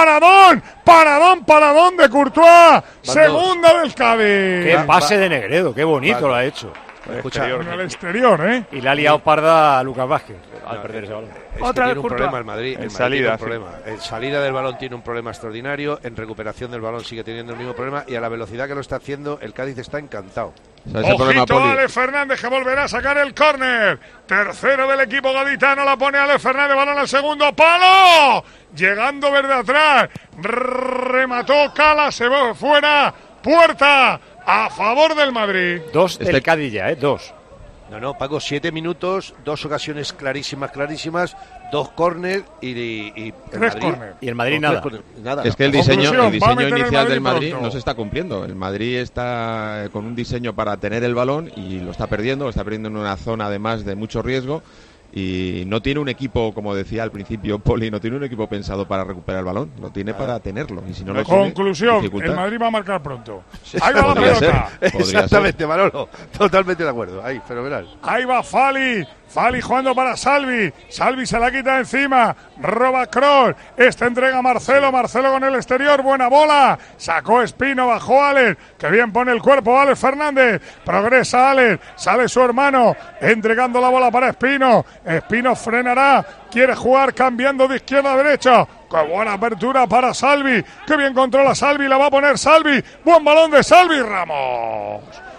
Paradón de Courtois. Segunda del Cádiz. Qué pase de Negredo, qué bonito lo ha hecho. Escucha, en el exterior, ¿eh? Y le ha liado parda a Lucas Vázquez al perder ese balón. Otra vez tiene un problema el Madrid. En salida, tiene un problema. En salida del balón tiene un problema extraordinario. En recuperación del balón sigue teniendo el mismo problema. Y a la velocidad que lo está haciendo, el Cádiz está encantado. Ojito a Alex Fernández, que volverá a sacar el córner. Tercero del equipo gaditano, la pone Alex Fernández, balón al segundo palo. Llegando verde atrás. remató Cala, se va fuera, puerta a favor del Madrid. 2 del Cádiz ya, 2. No, Paco, 7 minutos, 2 ocasiones clarísimas, 2 córner y 3 córner. Y el Madrid nada. Es que el diseño inicial del Madrid pronto. no se está cumpliendo. El Madrid está con un diseño para tener el balón y lo está perdiendo en una zona además de mucho riesgo. Y no tiene un equipo, como decía al principio Poli, no tiene un equipo pensado para recuperar el balón, lo tiene para tenerlo. Y si no lo Conclusión, tiene, el Madrid va a marcar pronto. Ahí va la pelota. Exactamente, Manolo, totalmente de acuerdo. Ahí, fenomenal. Ahí va Fali jugando para Salvi se la quita encima, roba Kroos, entrega a Marcelo con el exterior, buena bola, sacó Espino, bajó Alex, que bien pone el cuerpo Alex Fernández, progresa Alex, sale su hermano, entregando la bola para Espino frenará, quiere jugar cambiando de izquierda a derecha, qué buena apertura para Salvi, qué bien controla Salvi, la va a poner Salvi, buen balón de Salvi, Ramos.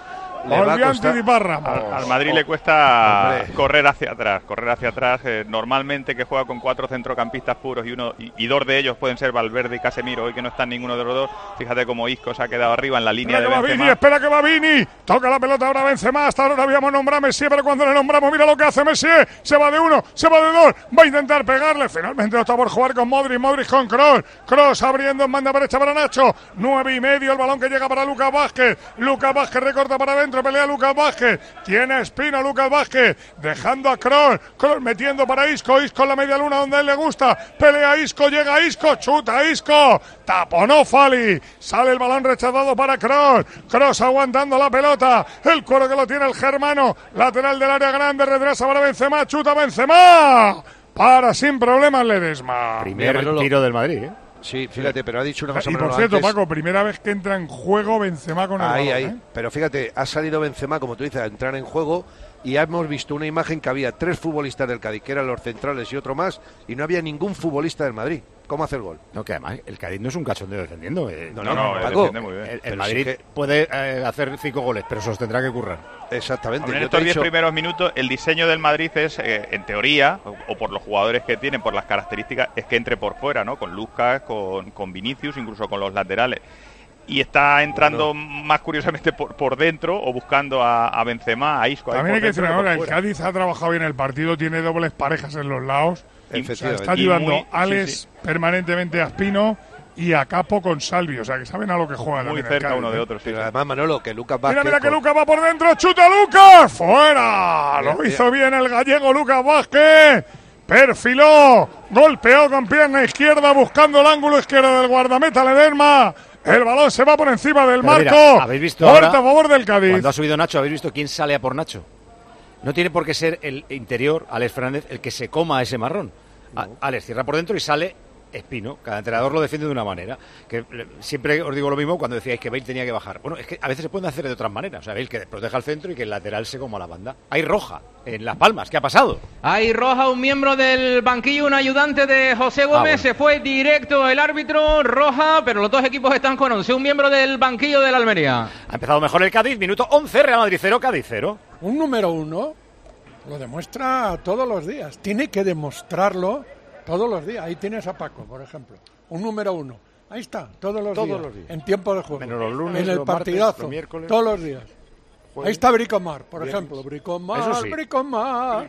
Al Madrid le cuesta correr hacia atrás. Normalmente, que juega con 4 centrocampistas puros y 2 de ellos pueden ser Valverde y Casemiro, hoy que no están ninguno de los dos. Fíjate cómo Isco se ha quedado arriba en la línea de Benzema. Espera que va Vini, toca la pelota ahora Benzema, hasta ahora habíamos nombrado a Messi, pero cuando le nombramos, mira lo que hace Messi, se va de 1, se va de 2, va a intentar pegarle, finalmente está por jugar con Modric con Kroos abriendo en banda derecha para Nacho, 9:30, el balón que llega para Lucas Vázquez recorta para adentro, pelea Lucas Vázquez, tiene a Espino Lucas Vázquez, dejando a Kroos metiendo para Isco en la media luna donde a él le gusta, pelea Isco, llega Isco, chuta Isco, taponó Fali, sale el balón rechazado para Kroos aguantando la pelota, el cuero que lo tiene el germano, lateral del área grande, retrasa para Benzema, chuta Benzema, para sin problemas Ledesma. Primer tiro del Madrid, Sí, fíjate, pero ha dicho una cosa. Y por cierto, antes, Paco, primera vez que entra en juego Benzema con el balón. Pero fíjate, ha salido Benzema, como tú dices, a entrar en juego y ya hemos visto una imagen que había 3 futbolistas del Cádiz, que eran los centrales y otro más, y no había ningún futbolista del Madrid. ¿Cómo hacer gol? No, que además el Cádiz no es un cachondeo defendiendo. No, Paco, defiende muy bien. El Madrid puede hacer 5 goles, pero se los tendrá que currar. Exactamente. En estos 10 primeros minutos, el diseño del Madrid es, en teoría, o por los jugadores que tienen, por las características, es que entre por fuera, ¿no? Con Lucas, con Vinicius, incluso con los laterales. Y está entrando más curiosamente por dentro o buscando a Benzema, a Isco. También hay que decir ahora, el Cádiz ha trabajado bien el partido, tiene dobles parejas en los lados. Está llevando Alex permanentemente a Espino y a Capo con Salvi, o sea que saben a lo que juegan. Muy cerca Cádiz, uno de otro. Pero además, Manolo, que Lucas Vázquez... Mira que Lucas va por dentro, chuta Lucas, fuera, lo hizo bien el gallego Lucas Vázquez, perfiló, golpeó con pierna izquierda buscando el ángulo izquierdo del guardameta Ledesma. El balón se va por encima del marco. Mira, ¿habéis visto ahora, a favor del Cádiz? Cuando ha subido Nacho, ¿habéis visto quién sale a por Nacho? No tiene por qué ser el interior, Alex Fernández, el que se coma ese marrón. Alex cierra por dentro y sale Espino. Cada entrenador lo defiende de una manera. Que siempre os digo lo mismo cuando decíais que Bale tenía que bajar. Bueno, es que a veces se pueden hacer de otras maneras. O sea, Bale que proteja al centro y que el lateral se coma la banda. Hay roja en Las Palmas. ¿Qué ha pasado? Hay roja, un miembro del banquillo, un ayudante de José Gómez. Bueno. Se fue directo el árbitro, roja, pero los dos equipos están con 11. Un miembro del banquillo del Almería. Ha empezado mejor el Cádiz. Minuto 11, Real Madrid 0, Cádiz 0. Un número 1 lo demuestra todos los días. Tiene que demostrarlo todos los días. Ahí tienes a Paco, por ejemplo. Un número 1. Ahí está, todos los días. En tiempo de juego. Menos los lunes, en el los partidazo. martes, los miércoles. Todos los días. Ahí está Bricomar, por ejemplo. Eso Bricomar, sí. Bricomar.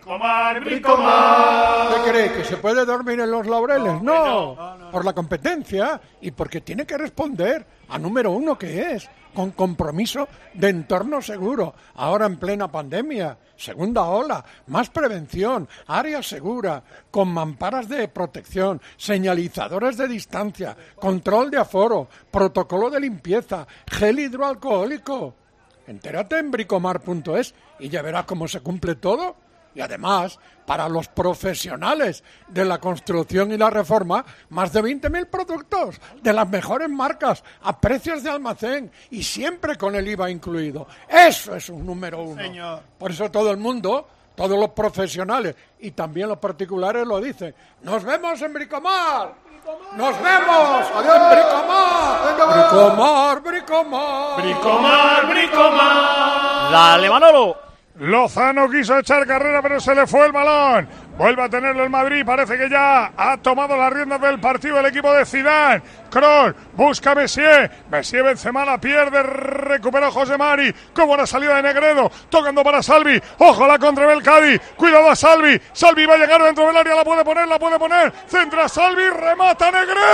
Bricomar. ¿Qué cree? ¿Que se puede dormir en los laureles? No. Por la competencia y porque tiene que responder a número 1 que es, con compromiso de entorno seguro. Ahora en plena pandemia, segunda ola, más prevención, área segura, con mamparas de protección, señalizadores de distancia, control de aforo, protocolo de limpieza, gel hidroalcohólico. Entérate en bricomar.es y ya verás cómo se cumple todo. Y además, para los profesionales de la construcción y la reforma, más de 20.000 productos de las mejores marcas a precios de almacén y siempre con el IVA incluido. Eso es un número 1. Señor. Por eso todo el mundo, todos los profesionales y también los particulares lo dicen. ¡Nos vemos en Bricomar! ¡Nos vemos! ¡Adiós, Bricomar! ¡Bricomar, Bricomar! ¡Bricomar, Bricomar! Dale, Manolo. Lozano quiso echar carrera, pero se le fue el balón. Vuelve a tenerlo el Madrid. Parece que ya ha tomado las riendas del partido el equipo de Zidane. Kroos busca a Messier. Messier Benzema la pierde. Recuperó José Mari. Qué buena salida de Negredo. Tocando para Salvi. Ojo la contra el Cádiz. Cuidado a Salvi. Salvi va a llegar dentro del área. La puede poner. Centra Salvi. Remata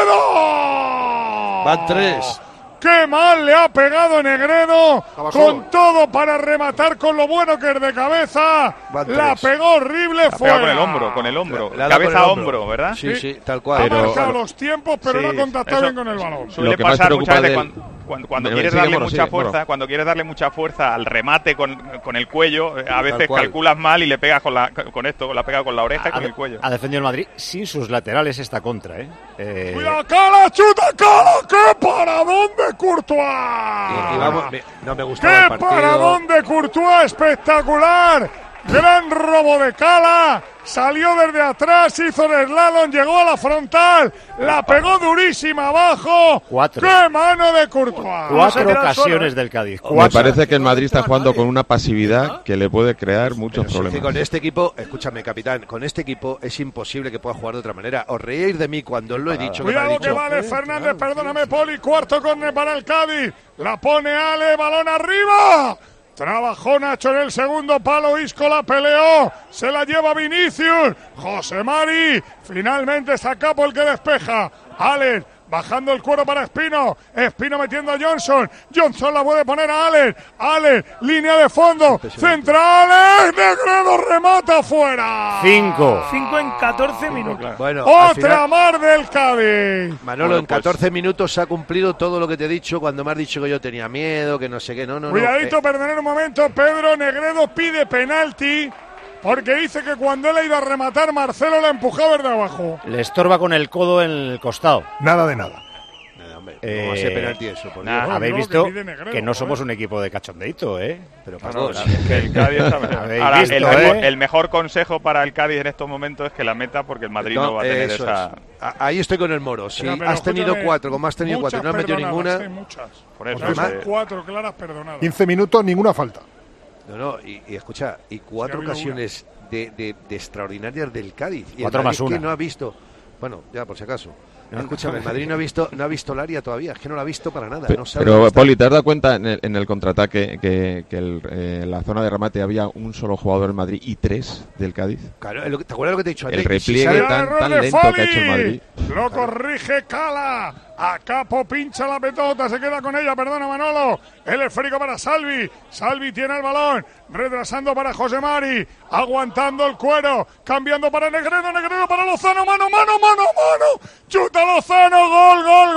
Negredo. Van 3. ¡Qué mal le ha pegado Negredo! Con todo para rematar con lo bueno que es de cabeza. La pegó horrible fuera. Con el hombro. Cabeza a hombro, ¿verdad? Sí, tal cual. Ha marcado los tiempos, pero no ha contactado bien con el balón. Suele pasar muchas veces cuando quieres darle mucha fuerza, cuando quieres darle mucha fuerza al remate con el cuello, a veces calculas mal y le pegas con la pega con la oreja y con el cuello. Ha defendido el Madrid sin sus laterales esta contra, ¡Cuidado, Cala! ¡Chuta, Cala! ¡Qué paradón de Courtois! No me gustaba el partido. ¡Qué paradón de Courtois! ¡Espectacular! Gran robo de Cala, salió desde atrás, hizo el slalom, llegó a la frontal, la pegó durísima abajo. 4. ¡Qué mano de Courtois! 4 ocasiones del Cádiz. Me parece que el Madrid está jugando con una pasividad que le puede crear muchos problemas. Sí, con este equipo, escúchame, capitán, con este equipo es imposible que pueda jugar de otra manera. Os reíais de mí cuando os lo he dicho. Cuidado que vale Fernández, perdóname, Poli, cuarto córner para el Cádiz. La pone Ale, balón arriba. Trabajó Nacho en el segundo palo, Isco la peleó, se la lleva Vinicius, José Mari, finalmente está Capo el que despeja, Alex bajando el cuero para Espino metiendo a Johnson la puede poner a Alex, línea de fondo, centrales, Negredo remata fuera. 5 en 14 minutos. Bueno, otra más del Cádiz. Manolo, en 14 minutos se ha cumplido todo lo que te he dicho cuando me has dicho que yo tenía miedo, que no sé qué, no. Cuidadito, perdonar un momento, Pedro. Negredo pide penalti porque dice que cuando él ha ido a rematar, Marcelo la ha empujado desde abajo. Le estorba con el codo en el costado. Nada de nada. ¿Cómo va a ser penalti eso? Habéis visto que no somos un equipo de cachondeito, Pero que el Cádiz ahora, el mejor consejo para el Cádiz en estos momentos es que la meta, porque el Madrid no va a tener esa. Ahí estoy con el Moro. Si has tenido 4, como has tenido 4 y no has metido ninguna. Por eso. 4 claras perdonadas. 15 minutos, ninguna falta. Y escucha, y 4 ocasiones de extraordinarias del Cádiz. Y 4 más 1. Que no ha visto. Bueno, ya por si acaso. Escúchame, el Madrid no ha visto el área todavía, es que no la ha visto para nada. Pero Poli, ¿te has dado cuenta en el contraataque que en la zona de remate había un solo jugador del Madrid y 3 del Cádiz? Claro, ¿te acuerdas lo que te he dicho? El repliegue tan lento que ha hecho el Madrid. Lo corrige Cala. A Capo pincha la pelota, se queda con ella, perdona Manolo. El esférico para Salvi. Salvi tiene el balón, retrasando para José Mari, aguantando el cuero, cambiando para Negredo para Lozano, mano. Chuta Lozano, gol.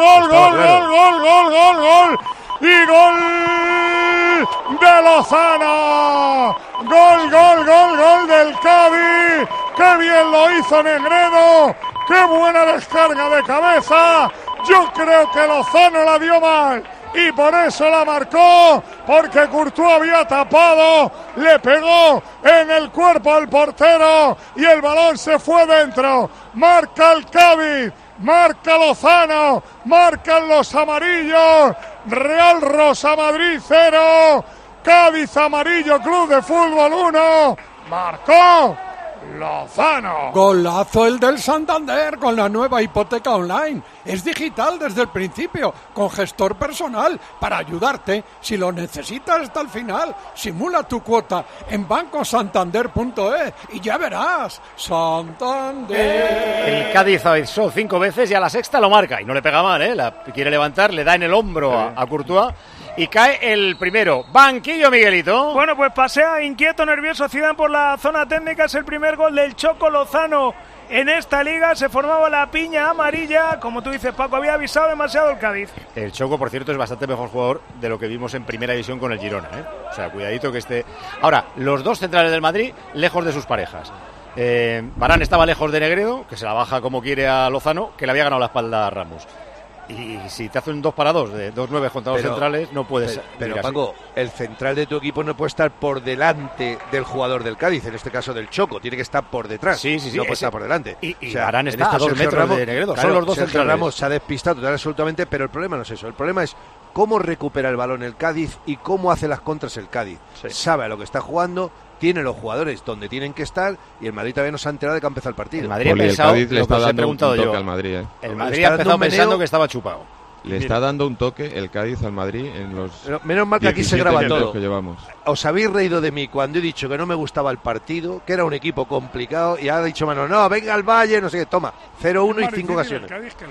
Y gol de Lozano. Gol del Cádiz. Qué bien lo hizo Negredo. Qué buena descarga de cabeza. Yo creo que Lozano la dio mal y por eso la marcó, porque Courtois había tapado, le pegó en el cuerpo al portero y el balón se fue dentro. Marca el Cádiz, marca Lozano, marcan los amarillos. Real Rosa Madrid 0, Cádiz Amarillo Club de Fútbol 1. Marcó Lozano. Golazo el del Santander con la nueva hipoteca online. Es digital desde el principio, con gestor personal para ayudarte si lo necesitas hasta el final. Simula tu cuota en bancosantander.es y ya verás. Santander. El Cádiz avanzó 5 veces y a la sexta lo marca y no le pega mal, la quiere levantar, le da en el hombro a Courtois. Y cae el primero. Banquillo, Miguelito. Bueno, pues pasea inquieto, nervioso Zidane por la zona técnica. Es el primer gol del Choco Lozano en esta liga. Se formaba la piña amarilla. Como tú dices, Paco, había avisado demasiado el Cádiz. El Choco, por cierto, es bastante mejor jugador de lo que vimos en primera división con el Girona, O sea, cuidadito que esté. Ahora, los dos centrales del Madrid lejos de sus parejas. Varane estaba lejos de Negredo, que se la baja como quiere a Lozano, que le había ganado la espalda a Ramos. Y si te hacen 2 para 2 de 2-9 contra los centrales, no puedes. Pero Paco, el central de tu equipo no puede estar por delante del jugador del Cádiz, en este caso del Choco, tiene que estar por detrás. Sí, no puede estar por delante. Y Varane está a 2 metros de Negredo. Claro, son los dos Sergio centrales. Ramos se ha despistado total absolutamente, pero el problema no es eso. El problema es cómo recupera el balón el Cádiz y cómo hace las contras el Cádiz. Sabe a lo que está jugando tiene los jugadores donde tienen que estar y el Madrid todavía no se ha enterado de que ha empezado el partido. El Madrid ha pensado, el Cádiz le está dando un toque yo. al Madrid. El Madrid ha empezado pensando que estaba chupado. Le está dando un toque el Cádiz al Madrid en los menos mal que aquí se graba todo. Que llevamos. Os habéis reído de mí cuando he dicho que no me gustaba el partido, que era un equipo complicado, y ha dicho Manolo, no, venga al Valle, no sé qué, toma, 0-1 y 5 ocasiones.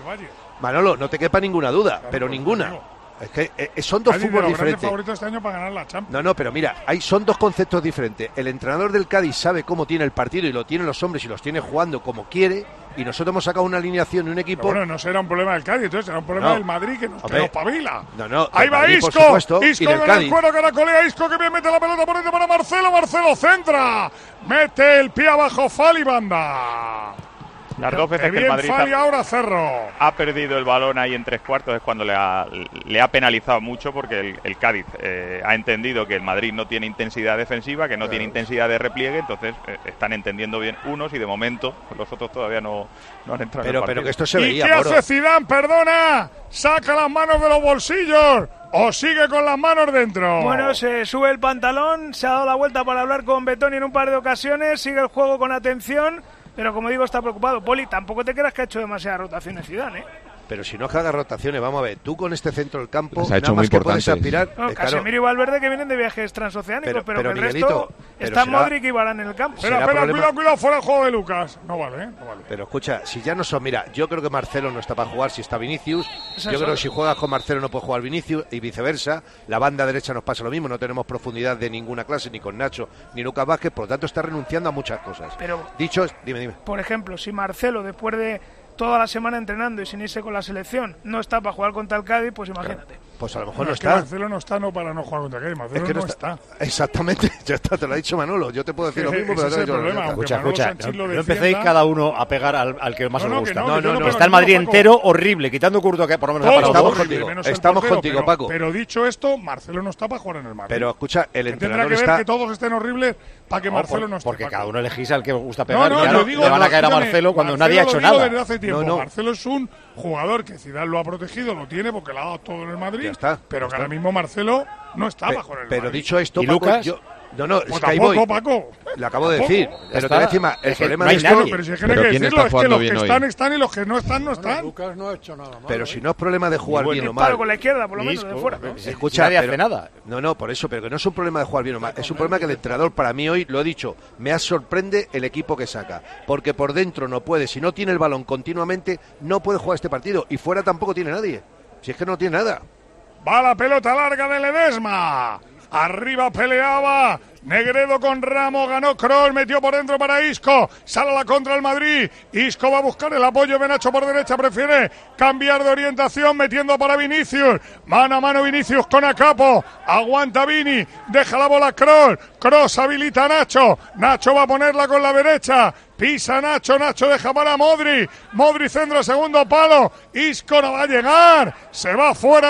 Manolo, no te quepa ninguna duda, claro, pero ninguna. Claro. Es que son dos fútbol diferentes. Favorito este año para ganar la Champions. No, pero mira, son dos conceptos diferentes. El entrenador del Cádiz sabe cómo tiene el partido y lo tienen los hombres y los tiene jugando como quiere. Y nosotros hemos sacado una alineación de un equipo. Pero bueno, no será un problema del Cádiz, entonces será un problema del Madrid que nos pavila. No, ahí va Madrid, Isco. Supuesto, Isco con el cuero, caracolea. Isco que bien mete la pelota por dentro para Marcelo. Marcelo centra. Mete el pie abajo, Fali banda. Las dos veces que el Madrid ahora Cerro ha perdido el balón ahí en 3/4 es cuando le ha penalizado mucho, porque el Cádiz ha entendido que el Madrid no tiene intensidad defensiva, que no tiene intensidad de repliegue, entonces están entendiendo bien unos y de momento los otros todavía no han entrado en el partido. Pero que esto se veía. ¿Y qué hace Zidane? Perdona, saca las manos de los bolsillos o sigue con las manos dentro. Bueno, se sube el pantalón, se ha dado la vuelta para hablar con Betoni en un par de ocasiones, sigue el juego con atención. Pero como digo, está preocupado. Poli, tampoco te creas que ha hecho demasiadas rotaciones Zidane, ¿eh? Pero si no es que haga rotaciones, vamos a ver, tú con este centro del campo, nada más que puedes aspirar... Casemiro y Valverde que vienen de viajes transoceánicos, pero que el resto está Modric y Varane en el campo. Espera, cuidado, fuera el juego de Lucas. No vale. Pero escucha, si ya no son... Mira, yo creo que Marcelo no está para jugar si está Vinicius. Yo creo que si juegas con Marcelo no puede jugar Vinicius y viceversa. La banda derecha nos pasa lo mismo, no tenemos profundidad de ninguna clase, ni con Nacho, ni Lucas Vázquez, por lo tanto está renunciando a muchas cosas. Pero, dicho, dime. Por ejemplo, si Marcelo, después de toda la semana entrenando y sin irse con la selección, no está para jugar contra el Cádiz, pues imagínate. Claro. Pues a lo mejor no está. Marcelo no está para no jugar contra el Cádiz, Marcelo no está. Exactamente, ya está, te lo ha dicho Manolo. Yo te puedo decir lo mismo, pero ese es el problema. Escucha, no empecéis cada uno a pegar al que más os gusta. No, está el Madrid entero horrible, quitando Curto, que por lo menos ha parado. Estamos contigo, Paco. Pero dicho esto, Marcelo no está para jugar en el Madrid. Pero escucha, el entrenador tendrá que ver que todos estén horribles para que Marcelo no esté. Porque cada uno elegís al que os gusta pegar. Le van a caer a Marcelo cuando nadie ha hecho nada. Desde hace tiempo. Marcelo es un jugador que Zidane lo ha protegido, lo tiene porque le ha dado todo en el Madrid, pero que ahora mismo Marcelo no está bajo el Madrid. Pero dicho esto, ¿Y Paco, Lucas? Pues es que ahí voy. Paco. Lo acabo de decir. Pero te encima, el problema de esto... Pero si es que no hay que decirlo, es que los que están y los que no están, no están. Lucas no ha hecho nada mal. Pero si no es problema de jugar bien o mal... con la izquierda, por lo menos, de fuera. Escucha, nadie hace nada. No, por eso, pero que no es un problema de jugar bien o mal. Es un problema que el entrenador, para mí hoy, lo he dicho, me sorprende el equipo que saca. Porque por dentro no puede, si no tiene el balón continuamente, no puede jugar este partido. Y fuera tampoco tiene nadie. Si es que no tiene nada. Va la pelota larga de Ledesma. Arriba peleaba Negredo con Ramos, ganó Kroos, metió por dentro para Isco, sale a la contra el Madrid, Isco va a buscar el apoyo de Nacho por derecha, prefiere cambiar de orientación, metiendo para Vinicius, mano a mano Vinicius con Acapo, aguanta Vini, deja la bola Kroos, Kroos habilita a Nacho, Nacho va a ponerla con la derecha, pisa Nacho, Nacho deja para Modric, Modric centra segundo palo, Isco no va a llegar, se va fuera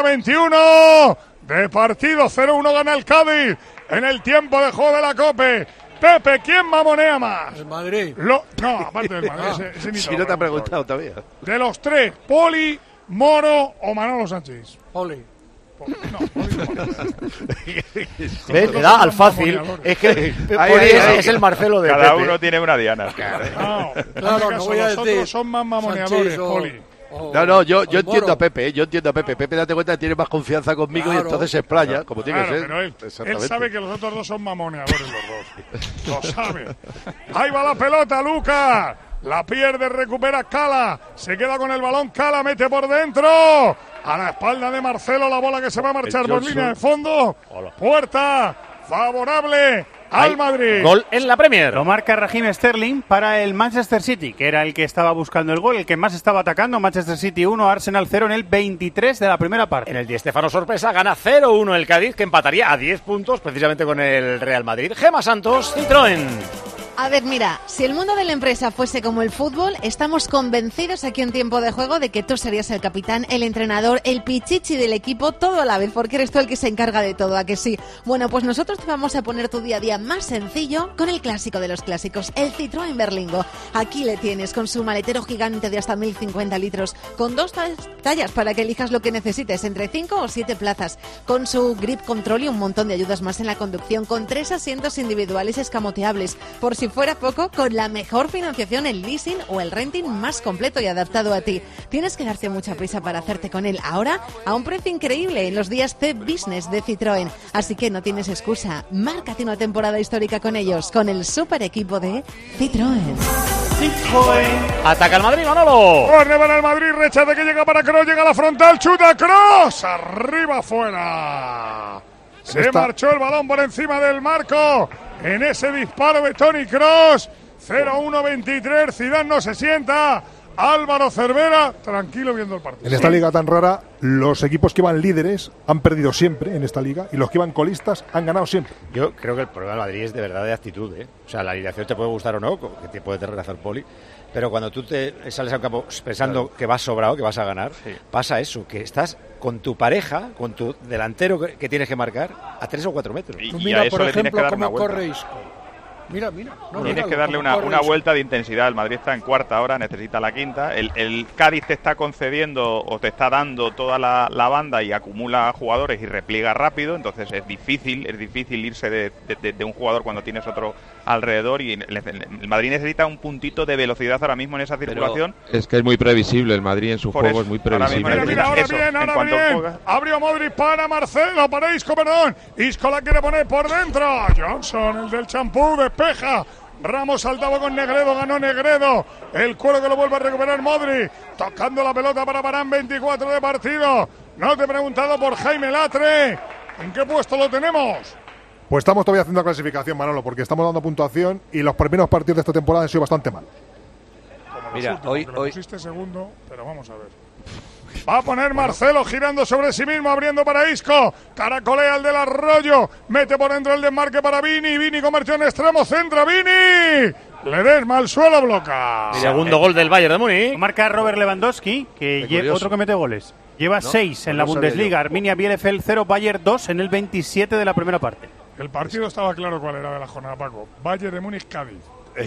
21 de partido, 0-1 gana el Cádiz en el tiempo de juego de la COPE. Pepe, ¿quién mamonea más? El Madrid. No, aparte del Madrid. Si no te ha preguntado todavía. De los tres, Poli, Moro o Manolo Sánchez. Poli. Le da al fácil. Es que es el Marcelo de cada Pepe. Uno tiene una diana. Claro, no voy a decir. Los otros son más mamoneadores, Poli. No, yo entiendo a Pepe, Pepe, date cuenta que tiene más confianza conmigo y entonces se explaya, como tiene que ser. Pero él sabe que los otros dos son mamoneadores los dos. Lo sabe. Ahí va la pelota, Lucas. La pierde, recupera Cala. Se queda con el balón, Cala mete por dentro. A la espalda de Marcelo, la bola que se va a marchar por línea de fondo. Puerta favorable al Madrid. Gol en la Premier. Lo marca Raheem Sterling para el Manchester City, que era el que estaba buscando el gol, el que más estaba atacando. Manchester City 1, Arsenal 0 en el 23 de la primera parte. En el Di Stéfano sorpresa gana 0-1 el Cádiz, que empataría a 10 puntos precisamente con el Real Madrid. Gema Santos, Citroën. A ver, mira, si el mundo de la empresa fuese como el fútbol, estamos convencidos aquí en Tiempo de Juego de que tú serías el capitán, el entrenador, el pichichi del equipo, todo a la vez, porque eres tú el que se encarga de todo, ¿a que sí? Bueno, pues nosotros te vamos a poner tu día a día más sencillo con el clásico de los clásicos, el Citroën Berlingo. Aquí le tienes con su maletero gigante de hasta 1050 litros, con 2 tallas para que elijas lo que necesites, entre 5 o 7 plazas, con su grip control y un montón de ayudas más en la conducción, con 3 asientos individuales escamoteables, por si fuera poco, con la mejor financiación, el leasing o el renting más completo y adaptado a ti. Tienes que darte mucha prisa para hacerte con él ahora a un precio increíble en los días C-Business de Citroën. Así que no tienes excusa. Márcate una temporada histórica con ellos, con el super equipo de Citroën. Ataca el Madrid, Manolo. Corre para el Madrid, rechace que llega para Kroos, llega a la frontal, chuta Kroos, arriba fuera. Se marchó el balón por encima del marco en ese disparo de Toni Kroos. 0-1-23, Zidane no se sienta. Álvaro Cervera, tranquilo viendo el partido. En esta liga tan rara, los equipos que van líderes han perdido siempre en esta liga y los que van colistas han ganado siempre. Yo creo que el problema del Madrid es de verdad de actitud, ¿eh? O sea, la alineación te puede gustar o no, que te puede tener razón Poli, pero cuando tú te sales al campo pensando que vas sobrado, que vas a ganar, pasa eso, que estás con tu pareja, con tu delantero que tienes que marcar a 3 o 4 metros. Tú mira, por ejemplo, cómo corre Isco. Mira. Tienes que darle una vuelta de intensidad. El Madrid está en cuarta hora, necesita la quinta. El Cádiz te está concediendo o te está dando toda la banda y acumula jugadores y repliega rápido. Entonces es difícil irse de un jugador cuando tienes otro alrededor. Y el Madrid necesita un puntito de velocidad ahora mismo en esa circulación. Pero es que es muy previsible. El Madrid en su juego es muy previsible. Mira, ahora bien. Abrió Modric para Marcelo, para Isco, perdón. Isco la quiere poner por dentro. Johnson, el del champú, despeja. Ramos saltaba con Negredo, ganó Negredo. El cuero que lo vuelve a recuperar Modric. Tocando la pelota para Varane, 24 de partido. No te he preguntado por Jaime Latre. ¿En qué puesto lo tenemos? Pues estamos todavía haciendo clasificación, Manolo, porque estamos dando puntuación y los primeros partidos de esta temporada han sido bastante mal. Mira, hoy pusiste segundo, pero vamos a ver. Va a poner Marcelo girando sobre sí mismo, abriendo para Isco. Caracolea el del Arroyo. Mete por dentro el desmarque para Vini. Vini convirtió en extremo, centra Vini. Ledesma al suelo, bloca. Segundo gol del Bayern de Múnich. Marca Robert Lewandowski, que otro que mete goles. Lleva 6 en la Bundesliga. Arminia Bielefeld 0, Bayern 2 en el 27 de la primera parte. El partido estaba claro cuál era de la jornada, Paco. Bayern de Múnich, Cádiz.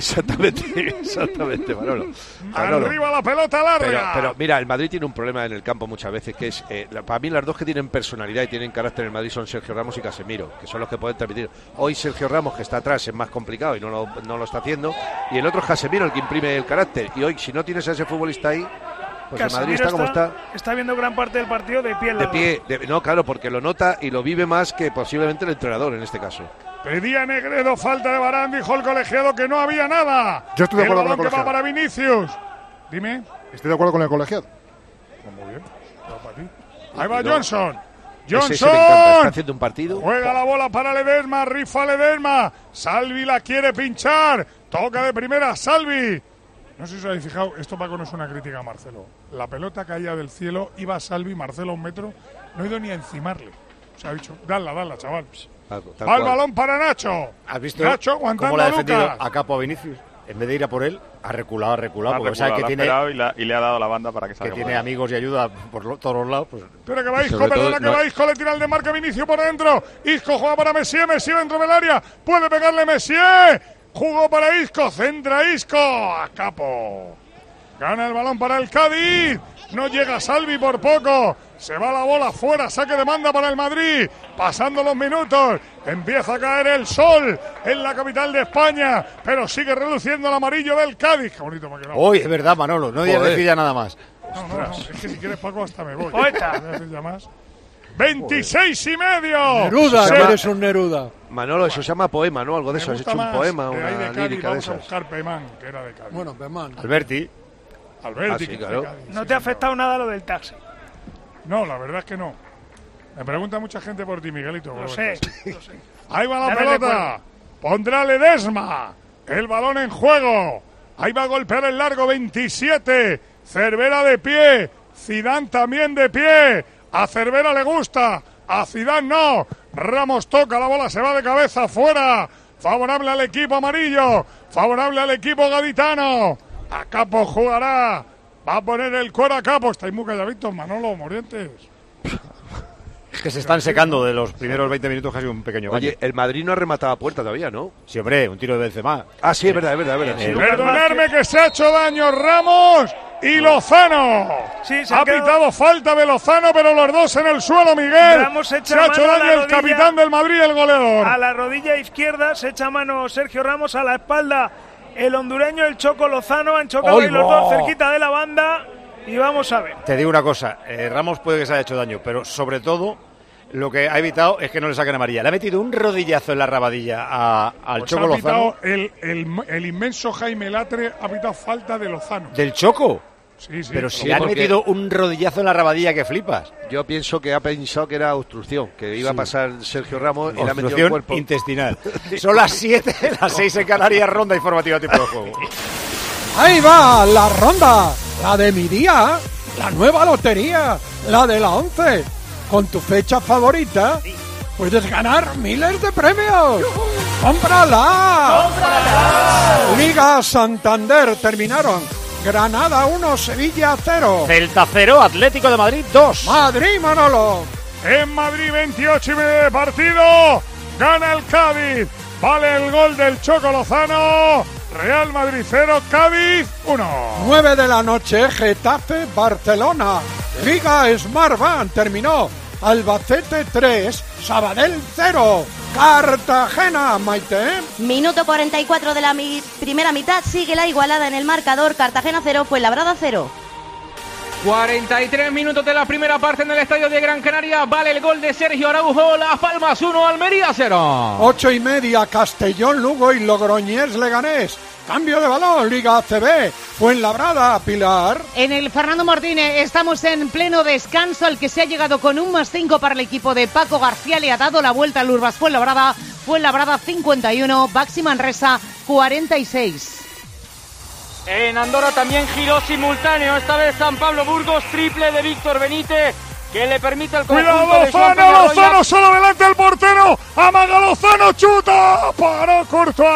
Exactamente, Manolo. Arriba la pelota larga. Pero mira, el Madrid tiene un problema en el campo muchas veces, que es, para mí las dos que tienen personalidad y tienen carácter en el Madrid son Sergio Ramos y Casemiro, que son los que pueden transmitir. Hoy Sergio Ramos, que está atrás, es más complicado y no lo está haciendo, y el otro es Casemiro, el que imprime el carácter. Y hoy, si no tienes a ese futbolista ahí, pues el Madrid está como está. Está viendo gran parte del partido de pie. No, claro, porque lo nota y lo vive más que posiblemente el entrenador en este caso. Pedía Negredo, falta de Varane, dijo el colegiado que no había nada. Yo estoy de acuerdo con el balón que colegiado. va para Vinicius. Dime. Estoy de acuerdo con el colegiado. Muy bien. Para ti. Ahí va Johnson. Ese me encanta, está haciendo un partido. Juega la bola para Ledesma, rifa Ledesma. Salvi la quiere pinchar. Toca de primera Salvi. No sé si os habéis fijado, esto Paco no es una crítica a Marcelo. La pelota caía del cielo, iba Salvi, Marcelo a 1 metro, no ha ido ni a encimarle. Se ha dicho, dala, chaval. Va el balón para Nacho. ¿Has visto Nacho aguantando cómo le ha a defendido Lucas. a Capo a Vinicius? En vez de ir a por él, ha reculado. Porque sabe que lo ha tiene, esperado y le ha dado la banda para que salga. que tiene amigos y ayuda por todos los lados. Pues, Espera que va Isco, va Isco, le tira el de marca Vinicius por dentro. Isco juega para Messier dentro del área. Puede pegarle Messier. Jugó para Isco, centra Isco. A Capo. Gana el balón para el Cádiz. No llega Salvi por poco. Se va la bola fuera. Saque de banda para el Madrid. Pasando los minutos. Empieza a caer el sol en la capital de España. Pero sigue reduciendo el amarillo del Cádiz. Qué bonito me ha quedado. Hoy es verdad, Manolo. No digas decir ya nada más. No. Es que si quieres, Paco, hasta me voy. Poeta. 26 y medio. Neruda, eres un Neruda. Manolo, eso se llama poema, ¿no? Algo de eso. Has hecho un poema, de ahí una de Cádiz, lírica de vamos a esas. buscar Pemán, que era de Cádiz. Bueno, Pemán. Alberti. Alberti, sí, claro. No te ha afectado nada lo del taxi. No, la verdad es que no. Me pregunta mucha gente por ti, Miguelito. Lo sé. Ahí va la Ya me pelota. recuerdo. Pondrá Ledesma. El balón en juego. Ahí va a golpear el largo 27. Cervera de pie. Zidane también de pie. A Cervera le gusta. A Zidane no. Ramos toca la bola, se va de cabeza fuera. Favorable al equipo amarillo. favorable al equipo gaditano. A Capo jugará, va a poner el cuero a Capo. Estáis muy calladitos, Manolo, Morientes. Es que se están secando de los primeros 20 minutos casi un pequeño baño. Oye, el Madrid no ha rematado a puerta todavía, ¿no? Sí, hombre, un tiro de Benzema. Ah, sí, es verdad. Sí. Perdonadme que se ha hecho daño Ramos y Lozano. Sí, ha pitado falta de Lozano, pero los dos en el suelo, Miguel. Ramos se ha hecho daño el capitán del Madrid, el goleador. A la rodilla izquierda se echa mano Sergio Ramos, a la espalda el hondureño, el Choco Lozano. Han chocado ahí los dos cerquita de la banda y vamos a ver. Te digo una cosa, Ramos puede que se haya hecho daño, pero sobre todo lo que ha evitado es que no le saquen amarilla. Le ha metido un rodillazo en la rabadilla al Pues Choco Lozano. El inmenso Jaime Latre ha pitado falta de Lozano. ¿Del Choco? Sí. Pero si le han metido un rodillazo en la rabadilla que flipas. Yo pienso que ha pensado que era obstrucción, que iba a pasar Sergio Ramos y le ha metido Obstrucción el cuerpo intestinal. Son las 7, las 6 en Canarias, ronda informativa tipo de juego. Ahí va la ronda, la de mi día, la nueva lotería, la de la 11. Con tu fecha favorita puedes ganar miles de premios. ¡Cómprala! Liga Santander terminaron. Granada 1, Sevilla 0. Celta 0, Atlético de Madrid 2. Madrid, Manolo. En Madrid, 28 y medio de partido. Gana el Cádiz. Vale el gol del Choco Lozano. Real Madrid 0, Cádiz 1. 9 de la noche, Getafe, Barcelona. Liga Smartbank terminó. Albacete 3, Sabadell 0. Cartagena, Maite. Minuto 44 de la primera mitad, sigue la igualada en el marcador. Cartagena 0, Fuenlabrada 0. 43 minutos de la primera parte en el estadio de Gran Canaria. Vale el gol de Sergio Araujo. Las Palmas 1, Almería 0. 8 y media, Castellón, Lugo y Logroñés, Leganés. Cambio de balón, Liga ACB, Fuenlabrada, Pilar. En el Fernando Martínez estamos en pleno descanso, al que se ha llegado con un +5 para el equipo de Paco García. Le ha dado la vuelta al Urbas Fuenlabrada. Fuenlabrada 51, Baxi Manresa 46. En Andorra también giró simultáneo, esta vez San Pablo Burgos, triple de Víctor Benítez, que le permite al conjunto ¡Cuidado, de Joan Lozano! Peñarroya. ¡Lozano solo delante del portero! ¡Amaga Lozano, chuta! ¡Paró Courtois!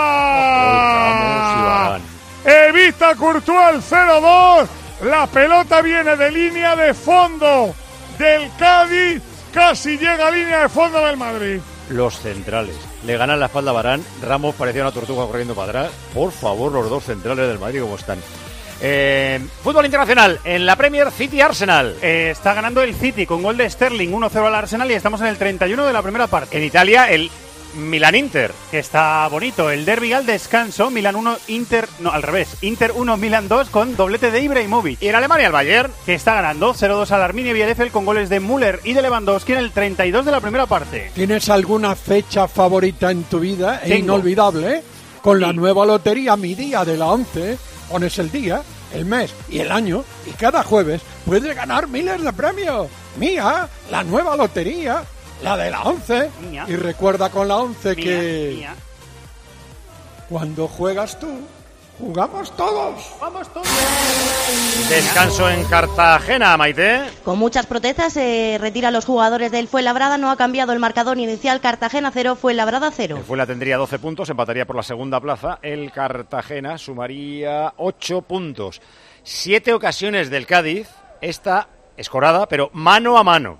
Evita Courtois el 0-2. La pelota viene de línea de fondo del Cádiz. Casi llega a línea de fondo del Madrid. Los centrales. Le ganan la espalda a Varane. Ramos parecía una tortuga corriendo para atrás. Por favor, los dos centrales del Madrid, ¿cómo están? Fútbol internacional. En la Premier, City-Arsenal. Está ganando el City con gol de Sterling, 1-0 al Arsenal, y estamos en el 31 de la primera parte. En Italia, el Milan-Inter. Que está bonito. El derbi al descanso. Milan 1, Inter... No, al revés. Inter 1, Milan 2 con doblete de Ibrahimovic. Y en Alemania, el Bayern. Que está ganando 0-2 al Arminia Bielefeld con goles de Müller y de Lewandowski en el 32 de la primera parte. ¿Tienes alguna fecha favorita en tu vida? Tengo. Inolvidable. Con la nueva lotería Mi Día de la 11, pones el día, el mes y el año, y cada jueves puedes ganar miles de premios. Mía, la nueva lotería, la de la 11. Mía. Y recuerda con la 11 Mía, que mía. Cuando juegas tú, jugamos todos. Vamos todos. Descanso en Cartagena, Maite. Con muchas protestas se retira a los jugadores del Fuenlabrada. No ha cambiado el marcador inicial. Cartagena 0, Fuenlabrada 0. El Fuenla tendría 12 puntos, empataría por la segunda plaza. El Cartagena sumaría 8 puntos. 7 ocasiones del Cádiz. Esta escorada, pero mano a mano.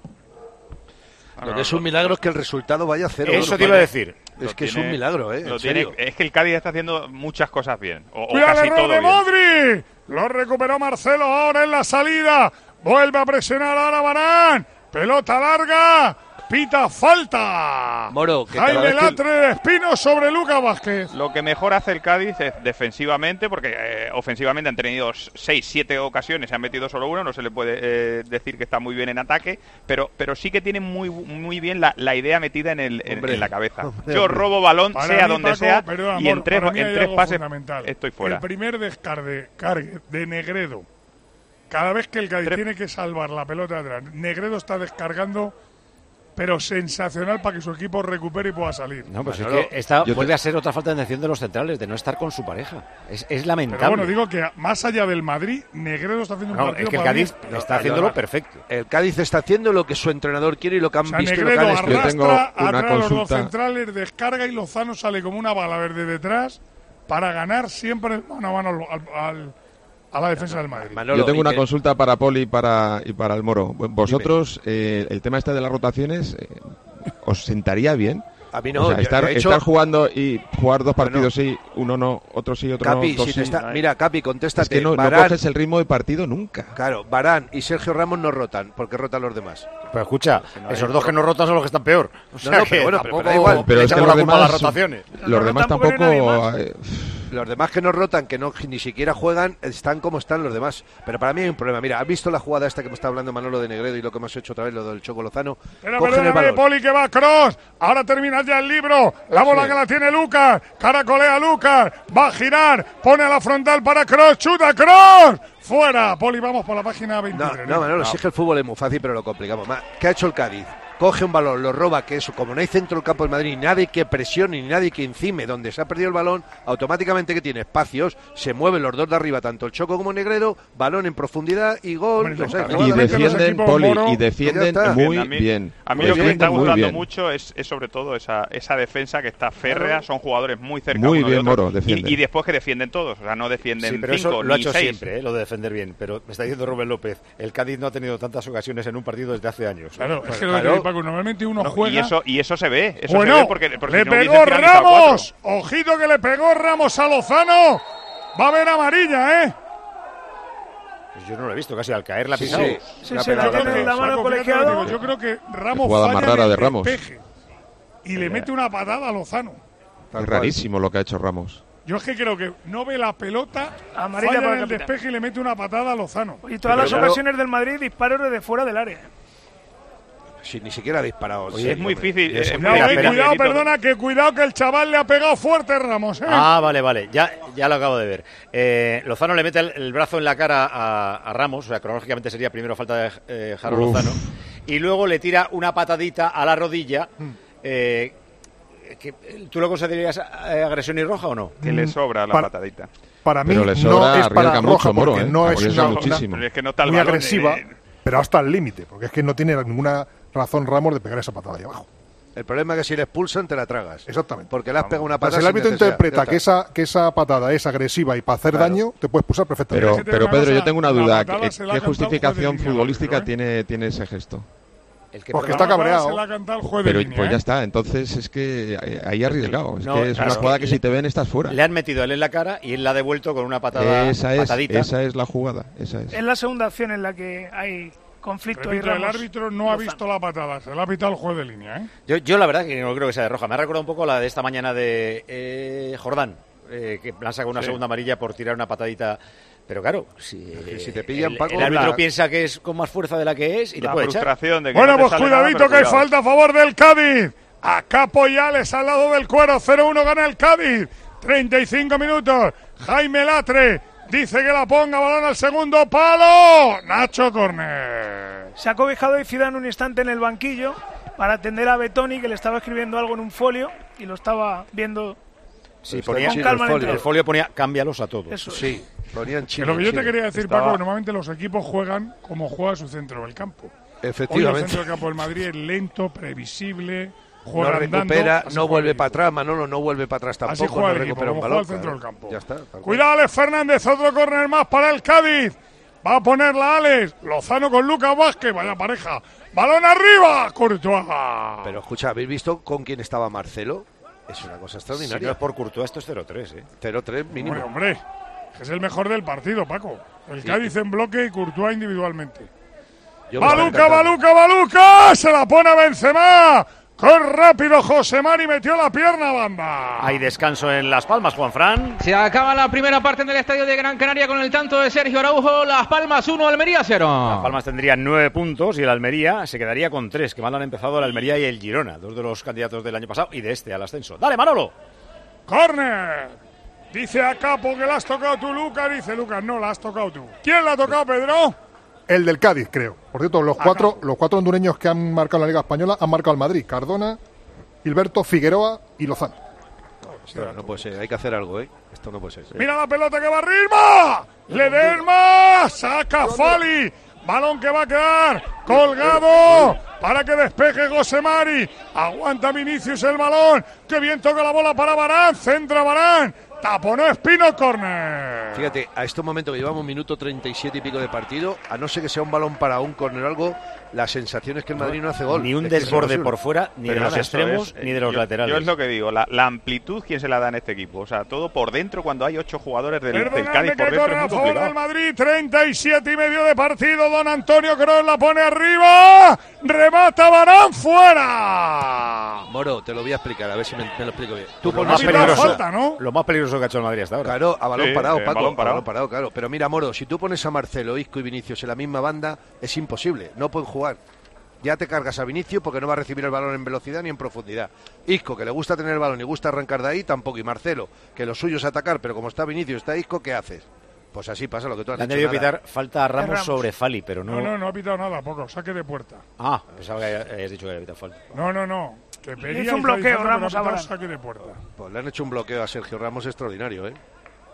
Lo que es un milagro es que el resultado vaya a 0. Eso te iba a decir. Es que es un milagro, ¿eh? Es que el Cádiz está haciendo muchas cosas bien. O ¡Cuidado el casi error todo de bien. Modri! Lo recuperó Marcelo ahora en la salida. Vuelve a presionar ahora Varane. Pelota larga. Pita falta. Moro, que cada Jaime vez que Latre de Espino sobre Lucas Vázquez. Lo que mejor hace el Cádiz es defensivamente, porque ofensivamente han tenido 6-7 ocasiones, se han metido solo una, no se le puede decir que está muy bien en ataque, pero sí que tiene muy bien la idea metida en la cabeza. Yo robo balón, Para sea mí, donde Paco, sea, perdón, y amor, para mí hay en tres algo pases fundamental. estoy fuera. El primer descargue de Negredo, cada vez que el Cádiz tiene que salvar la pelota de atrás, Negredo está descargando, pero sensacional para que su equipo recupere y pueda salir. No, pues es que esta vuelve a ser otra falta de atención de los centrales, de no estar con su pareja. Es lamentable. Pero bueno, digo que más allá del Madrid, Negredo está haciendo un partido. Es que el para Cádiz mí, está haciéndolo perfecto. El Cádiz está haciendo lo que su entrenador quiere y lo que han O sea, visto y lo que Negredo han estudiado. arrastra atrás los dos centrales, descarga y Lozano sale como una bala verde detrás para ganar siempre el mano a mano a la defensa del Madrid. Yo tengo una consulta para Poli y para el Moro. Vosotros, el tema este de las rotaciones, ¿os sentaría bien? A mí no. O sea, estar jugando y jugar dos partidos sí, uno no, otro sí, otro Capi, no, dos sí. Mira, Capi, contéstate. Es que no coges el ritmo de partido nunca. Claro, Varane y Sergio Ramos no rotan, porque rotan los demás. Pero escucha, esos dos que no rotan son los que están peor. O sea, pero bueno, pero da igual. Pero es que los demás, las rotaciones. Los demás tampoco... Los demás que no rotan, que no ni siquiera juegan, están como están los demás. Pero para mí hay un problema. Mira, ¿has visto la jugada esta que me está hablando Manolo de Negredo y lo que hemos hecho otra vez, lo del Choco Lozano? Pero perdóname, Poli, que va Kroos. Ahora termina ya el libro. La bola que la tiene Lucas. Caracolea Lucas. Va a girar. Pone a la frontal para Kroos. Chuta Kroos. Fuera. Poli, vamos por la página 23. No, Manolo, sí que el fútbol es muy fácil, pero lo complicamos más. ¿Qué ha hecho el Cádiz? Coge un balón, lo roba, que eso, como no hay centro del campo del Madrid, ni nadie que presione, ni nadie que encime donde se ha perdido el balón, automáticamente que tiene espacios, se mueven los dos de arriba, tanto el Choco como Negredo, balón en profundidad y gol. Y defienden, Poli, y defienden muy bien. A mí lo que me está gustando mucho es sobre todo esa defensa que está férrea, son jugadores muy cercanos. Muy bien, Moro, defiende. Y después que defienden todos, o sea, no defienden 5 eso lo ha hecho 6. siempre, lo de defender bien, pero me está diciendo Rubén López, el Cádiz no ha tenido tantas ocasiones en un partido desde hace años. Claro, es que lo que Paco, normalmente uno juega... Y eso se ve. Eso bueno, se ve porque le si no pegó Ramos. Ojito que le pegó Ramos a Lozano. Va a haber amarilla, Pues yo no lo he visto, casi al caer la pisada. Sí, se la tiene en la mano colegiado. Yo creo que Ramos jugada falla más rara en de el Ramos. despeje y le mete una patada a Lozano. Es rarísimo lo que ha hecho Ramos. Yo es que creo que no ve la pelota, amarilla falla para en el despeje y le mete una patada a Lozano. Y todas las ocasiones del Madrid disparos desde fuera del área. Si ni siquiera ha disparado. Oye, es muy difícil. Cuidado, perdona, cuidado que el chaval le ha pegado fuerte Ramos. Ah, vale, ya lo acabo de ver. Lozano le mete el brazo en la cara a Ramos, o sea, cronológicamente sería primero falta de Jaro Lozano, y luego le tira una patadita a la rodilla. ¿Tú lo considerarías agresión y roja o no? Que le sobra la patadita. Para mí pero le sobra, no es para roja mucho, porque no es una pero es que no está muy agresiva, pero hasta el límite, porque es que no tiene ninguna razón Ramos de pegar esa patada ahí abajo. El problema es que si le expulsan te la tragas. Exactamente. Porque le has pegado una patada. Si el árbitro interpreta que esa patada es agresiva y para hacer daño, te puede expulsar perfectamente. Pero Pedro, yo tengo una duda. ¿Qué justificación futbolística tiene ese gesto? Porque está cabreado. Pero pues ya está, entonces es que ahí arriesgado. Es una jugada que si te ven estás fuera. Le han metido él en la cara y él la ha devuelto con una patadita. Esa es la jugada. Es la segunda acción en la que hay conflicto. Repito, el árbitro no ha visto la patada, se la ha pitado el juez de línea. Yo la verdad que no creo que sea de roja. Me ha recordado un poco la de esta mañana de Jordán, que le han sacado una segunda amarilla por tirar una patadita. Pero claro, si te pillan, Paco, el árbitro piensa que es con más fuerza de la que es y te puede echar. Bueno, pues cuidadito que hay falta a favor del Cádiz. A Capo y Alex al lado del cuero. 0-1 gana el Cádiz. 35 minutos. Jaime Latre dice que la ponga, balón al segundo palo. Nacho Corner. Se ha cobijado y Zidane un instante en el banquillo para atender a Betoni, que le estaba escribiendo algo en un folio y lo estaba viendo. Sí, ponía el folio ponía cámbialos a todos. Eso sí. Lo que yo te quería decir, Paco, normalmente los equipos juegan como juega su centro del campo. Efectivamente. Hoy el centro del campo del Madrid es lento, previsible, juega recupera, no vuelve para atrás, Manolo no vuelve para atrás tampoco. Así juega no el equipo, recupera como un balón. juega el centro del campo. Ya está. Cuidado, Alex Fernández, otro córner más para el Cádiz. Va a ponerla Alex. Lozano con Lucas Vázquez, vaya pareja. ¡Balón arriba! Courtois. Pero escucha, ¿habéis visto con quién estaba Marcelo? Es una cosa extraordinaria. Si no es por Courtois, esto es 0-3, 0-3 mínimo. Hombre. Es el mejor del partido, Paco. El Cádiz en bloque y Courtois individualmente. ¡Baluca! ¡Se la pone a Benzema! ¡Qué rápido José Mari metió la pierna, banda! Hay descanso en Las Palmas, Juanfran. Se acaba la primera parte en el estadio de Gran Canaria con el tanto de Sergio Araujo. Las Palmas 1, Almería 0. Las Palmas tendría 9 puntos y el Almería se quedaría con 3, que mal han empezado el Almería y el Girona, dos de los candidatos del año pasado y de este al ascenso. ¡Dale, Manolo! ¡Córner! Dice a Capo que la has tocado tú, Lucas. Dice Lucas, no, la has tocado tú. ¿Quién la ha tocado, Pedro? El del Cádiz, creo. Por cierto, los cuatro hondureños que han marcado en la Liga Española han marcado al Madrid. Cardona, Gilberto, Figueroa y Lozano. No puede ser, hay que hacer algo, Esto no puede ser. Mira la pelota que va arriba. Ledesma, saca Fali. Balón que va a quedar colgado para que despeje José Mari. Aguanta Vinicius el balón. Que bien toca la bola para Varane. Centra Varane. Taponó Espino, córner. Fíjate, a estos momentos que llevamos minuto 37 y pico de partido, a no ser que sea un balón para un córner o algo, la sensación es que el Madrid no hace gol. Ni un desborde por fuera, ni de los extremos, ni de los laterales. Yo es lo que digo, la amplitud, ¿quién se la da en este equipo? O sea, todo por dentro cuando hay 8 jugadores del Cádiz por dentro. Corre a favor del Madrid, 37 y medio de partido. Don Antonio Kroos la pone arriba. Remata Varane, fuera. Moro, te lo voy a explicar, a ver si me lo explico bien. Tú lo más peligroso, falta, ¿no? Lo más peligroso que ha hecho el Madrid hasta ahora. Claro, a balón parado, Paco. Balón parado. A balón parado, claro. Pero mira, Moro, si tú pones a Marcelo, Isco y Vinicius en la misma banda, es imposible. No pueden jugar. Ya te cargas a Vinicius porque no va a recibir el balón en velocidad ni en profundidad. Isco, que le gusta tener el balón y gusta arrancar de ahí, tampoco. Y Marcelo, que lo suyo es atacar, pero como está Vinicius y está Isco, ¿qué haces? Pues así pasa lo que tú has Le han dicho. debido pitar falta a Ramos sobre Fali, pero no... No ha pitado nada, poco. Saque de puerta. Ah, pensaba que habías dicho que había pitado falta. No. Que pedía hizo un bloqueo Ramos ahora. Saque de puerta. Pues le han hecho un bloqueo a Sergio Ramos extraordinario, ¿eh?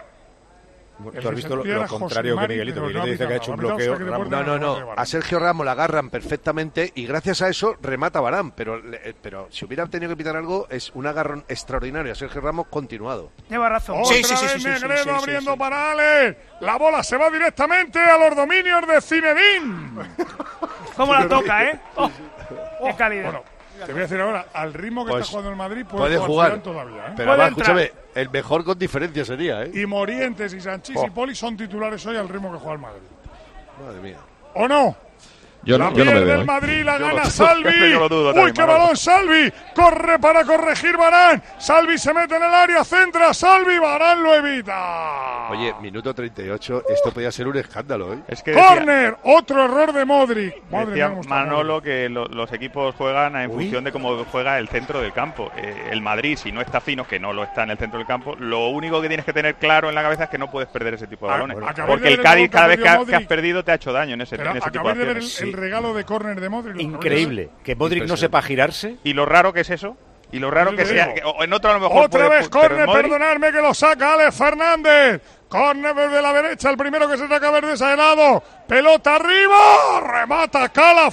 Tú has visto lo contrario que Miguelito. Miguelito dice que ha hecho un bloqueo. No. A Sergio Ramos la agarran perfectamente y gracias a eso remata Varane. Pero si hubiera tenido que pitar algo, es un agarrón extraordinario a Sergio Ramos continuado. Lleva razón. Otra vez Negredo abriendo para Ale. La bola se va directamente a los dominios de Zinedine. ¿Cómo la toca, eh? ¡Qué calidad! Bueno, te voy a decir ahora, al ritmo que Pues, está jugando el Madrid, puede jugar todavía, ¿eh? Pero además, escúchame, el mejor con diferencia sería, ¿eh? Y Morientes y Sanchís y Poli son titulares hoy al ritmo que juega el Madrid. Madre mía. ¿O no? Yo no me veo. El Madrid la gana Salvi. Yo lo dudo Uy, también, qué Manolo. balón Salvi. Corre para corregir Varane. Salvi se mete en el área, centra Salvi, Varane lo evita. Oye, minuto 38, esto podía ser un escándalo, ¿eh? Es que Corner, otro error de Modric. Decía Manolo que los equipos juegan en función de cómo juega el centro del campo. El Madrid, si no está fino, que no lo está en el centro del campo, lo único que tienes que tener claro en la cabeza es que no puedes perder ese tipo de balones. Porque el Cádiz, cada vez que has perdido, te ha hecho daño en ese tipo de acciones. El regalo de córner de Modric. Increíble. Que Modric no sepa girarse. Y lo raro que es eso. Y lo raro que sea. O en otro a lo mejor. Otra vez córner, perdonadme que lo saca Alex Fernández. Córner desde la derecha, el primero que se saca verde es Ahelado. Pelota arriba, remata Cala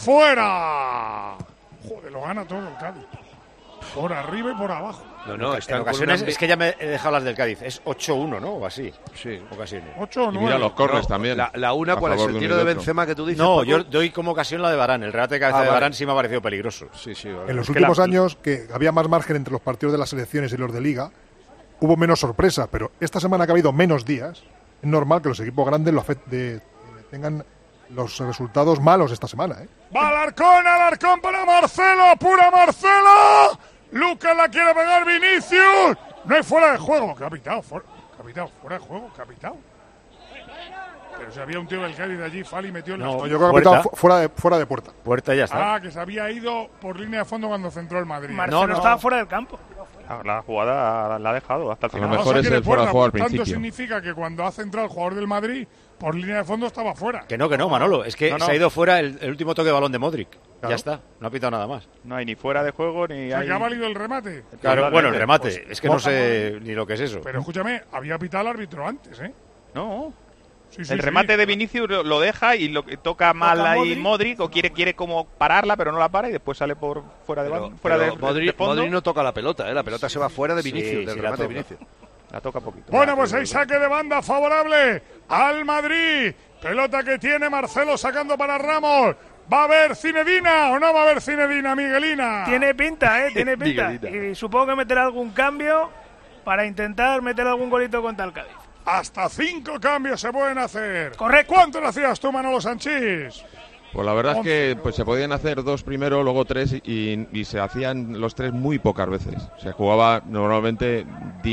fuera. Joder, lo gana todo el Cádiz. Por arriba y por abajo. No, en ocasiones es que ya me he dejado las del Cádiz. Es 8-1, ¿no? O así. Sí. Ocasiones. 8 o 9. Y mira los corners también. La una, ¿cuál es? ¿El tiro de Benzema que tú dices? No, Paco? yo doy como ocasión la de Varane. El regate de cabeza de Varane sí me ha parecido peligroso. Sí, vale. En los últimos años, que había más margen entre los partidos de las selecciones y los de Liga, hubo menos sorpresa, pero esta semana que ha habido menos días, es normal que los equipos grandes tengan los resultados malos esta semana, ¿eh? Va Alarcón para Marcelo, apura Marcelo. Lucas la quiere pegar Vinicius. No hay fuera de juego. Capitán, fuera de juego, capitán. Pero si había un tío del Cádiz de allí, Fali metió en la... Yo creo que ha pitado fuera de puerta. Puerta ya está. Que se había ido por línea de fondo cuando centró el Madrid. Marcelo estaba fuera del campo. La jugada la ha dejado hasta el final. A lo mejor es el fuera de juego al principio. Tanto significa que cuando ha centrado el jugador del Madrid, por línea de fondo estaba fuera. Que no, Manolo. Es que se ha ido fuera el último toque de balón de Modric. Claro. Ya está. No ha pitado nada más. No hay ni fuera de juego ni hay... ¿Se ha valido el remate? Claro, bueno, el remate. Pues, es que no sé ni lo que es eso. Pero escúchame, había pitado al árbitro antes, ¿eh? No. El remate de Vinicius lo deja y lo toca mal ahí Modric o quiere como pararla, pero no la para y después sale por fuera de fondo. Modric no toca la pelota, la pelota se va fuera de Vinicius, del remate de Vinicius. La toca poquito. Bueno, pues hay saque de banda favorable al Madrid. Pelota que tiene Marcelo sacando para Ramos. ¿Va a haber Zinedina o no va a haber Zinedina, Miguelina? Tiene pinta, tiene pinta. Y supongo que meterá algún cambio para intentar meter algún golito contra el Cádiz. Hasta 5 cambios se pueden hacer. Correcto. ¿Cuánto le hacías tú, Manolo Sanchís? Pues la verdad es que pues, se podían hacer 2 primero, luego 3 y se hacían los 3 muy pocas veces. Se jugaba normalmente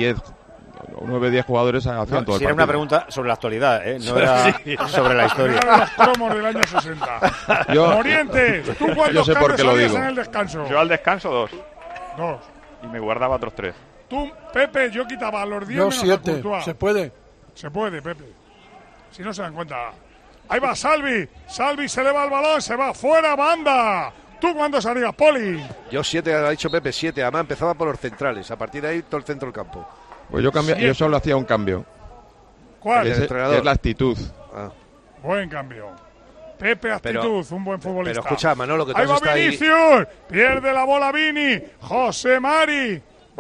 9-10 jugadores hacían todo el partido. Era una pregunta sobre la actualidad, no era sobre la historia. Era los cromos del año 60. Morientes, ¿tú cuántos sé por qué lo digo. En el descanso? Yo al descanso 2. 2. Y me guardaba otros 3. Tú, Pepe, yo quitaba a los 10 menos 7. ¿Se puede? Se puede, Pepe. Si no se dan cuenta. Ahí va Salvi. Salvi se le va el balón, se va fuera, banda. ¿Tú cuándo salías, Poli? Yo 7, ha dicho Pepe, 7. Además empezaba por los centrales. A partir de ahí todo el centro del campo. Pues yo solo hacía un cambio. ¿Cuál? Es la actitud. Buen cambio. Pepe, actitud, un buen futbolista. Pero escucha, Manolo, que tú ahí va está Vinicius. Pierde la bola Vini. José Mari.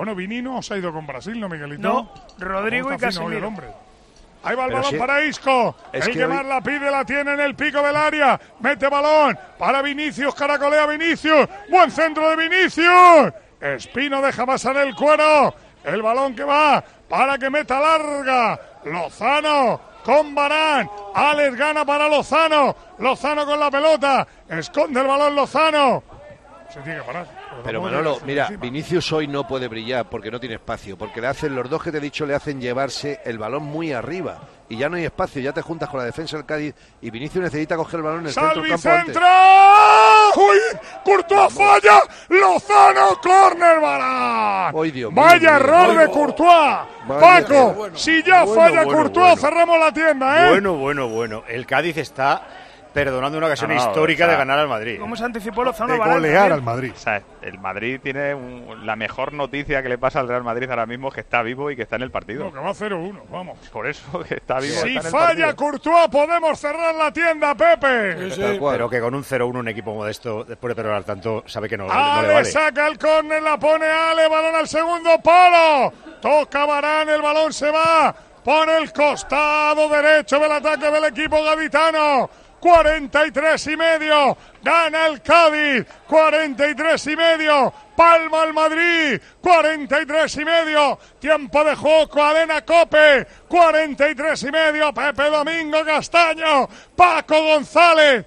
Bueno, Vini no se ha ido con Brasil, ¿no, Miguelito? No, Rodrigo y Casemiro. Ahí va el Pero balón sí, para Isco. es El que que hoy- más la pide la tiene en el pico del área. Mete balón para Vinicius. Caracolea Vinicius. Buen centro de Vinicius. Espino deja pasar el cuero. El balón que va para que meta larga. Lozano con Varane. Alex gana para Lozano. Lozano con la pelota. Esconde el balón Lozano. Se tiene que parar. Pero tampoco Manolo, tiene que mira, encima. Vinicius hoy no puede brillar porque no tiene espacio, porque le hacen, los dos que te he dicho le hacen llevarse el balón muy arriba y ya no hay espacio, ya te juntas con la defensa del Cádiz y Vinicius necesita coger el balón en el centro del Salvi campo antes. centra. ¡Uy! Courtois falla. Lozano, córner, Varane. ¡Ay, Dios mío! Vaya error de Courtois. Vaya, Paco, bueno. si ya Bueno, falla bueno, Courtois, bueno. cerramos la tienda, ¿eh? Bueno. El Cádiz está perdonando una ocasión No, histórica o sea, de ganar al Madrid. ¿Cómo se anticipó Lozano? De Varane golear también? al Madrid. O sea, el Madrid tiene la mejor noticia que le pasa al Real Madrid ahora mismo es que está vivo y que está en el partido. No, que va 0-1, vamos. Por eso que está vivo. Si está en el falla partido. Courtois, podemos cerrar la tienda, Pepe. Pero que con un 0-1 un equipo modesto, después de perdonar tanto, sabe que no le Ale vale. saca el córner, la pone Ale, balón al segundo palo. Toca Varane, el balón se va. Pone el costado derecho del ataque del equipo gaditano. 43,5. Gana el Cádiz. 43,5. Palma al Madrid. 43,5. Tiempo de juego. Cadena Cope. 43,5. Pepe Domingo Castaño. Paco González.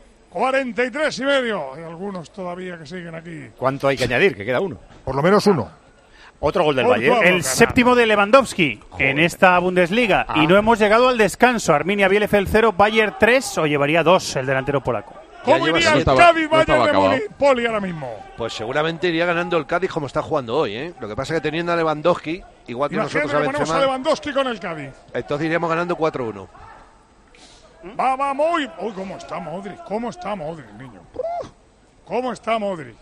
43,5. Hay algunos todavía que siguen aquí. ¿Cuánto hay que añadir? Que queda uno. Por lo menos uno. Otro gol del Por Valle. favor. El séptimo de Lewandowski en esta Bundesliga. Y no hemos llegado al descanso. Arminia Bielefeld 0, Bayern 3 o llevaría 2 el delantero polaco. ¿Cómo lleva iría el siete. Cádiz No estaba Bayern de acabado. Poli ahora mismo? Pues seguramente iría ganando el Cádiz como está jugando hoy, ¿eh? Lo que pasa es que teniendo a Lewandowski, igual que Imagínate nosotros que a ponemos a Benzema, Lewandowski con el Cádiz. entonces iríamos ganando 4-1. Vamos. Uy, ¿cómo está Modric? ¿Cómo está Modric, niño? ¿Cómo está Modric?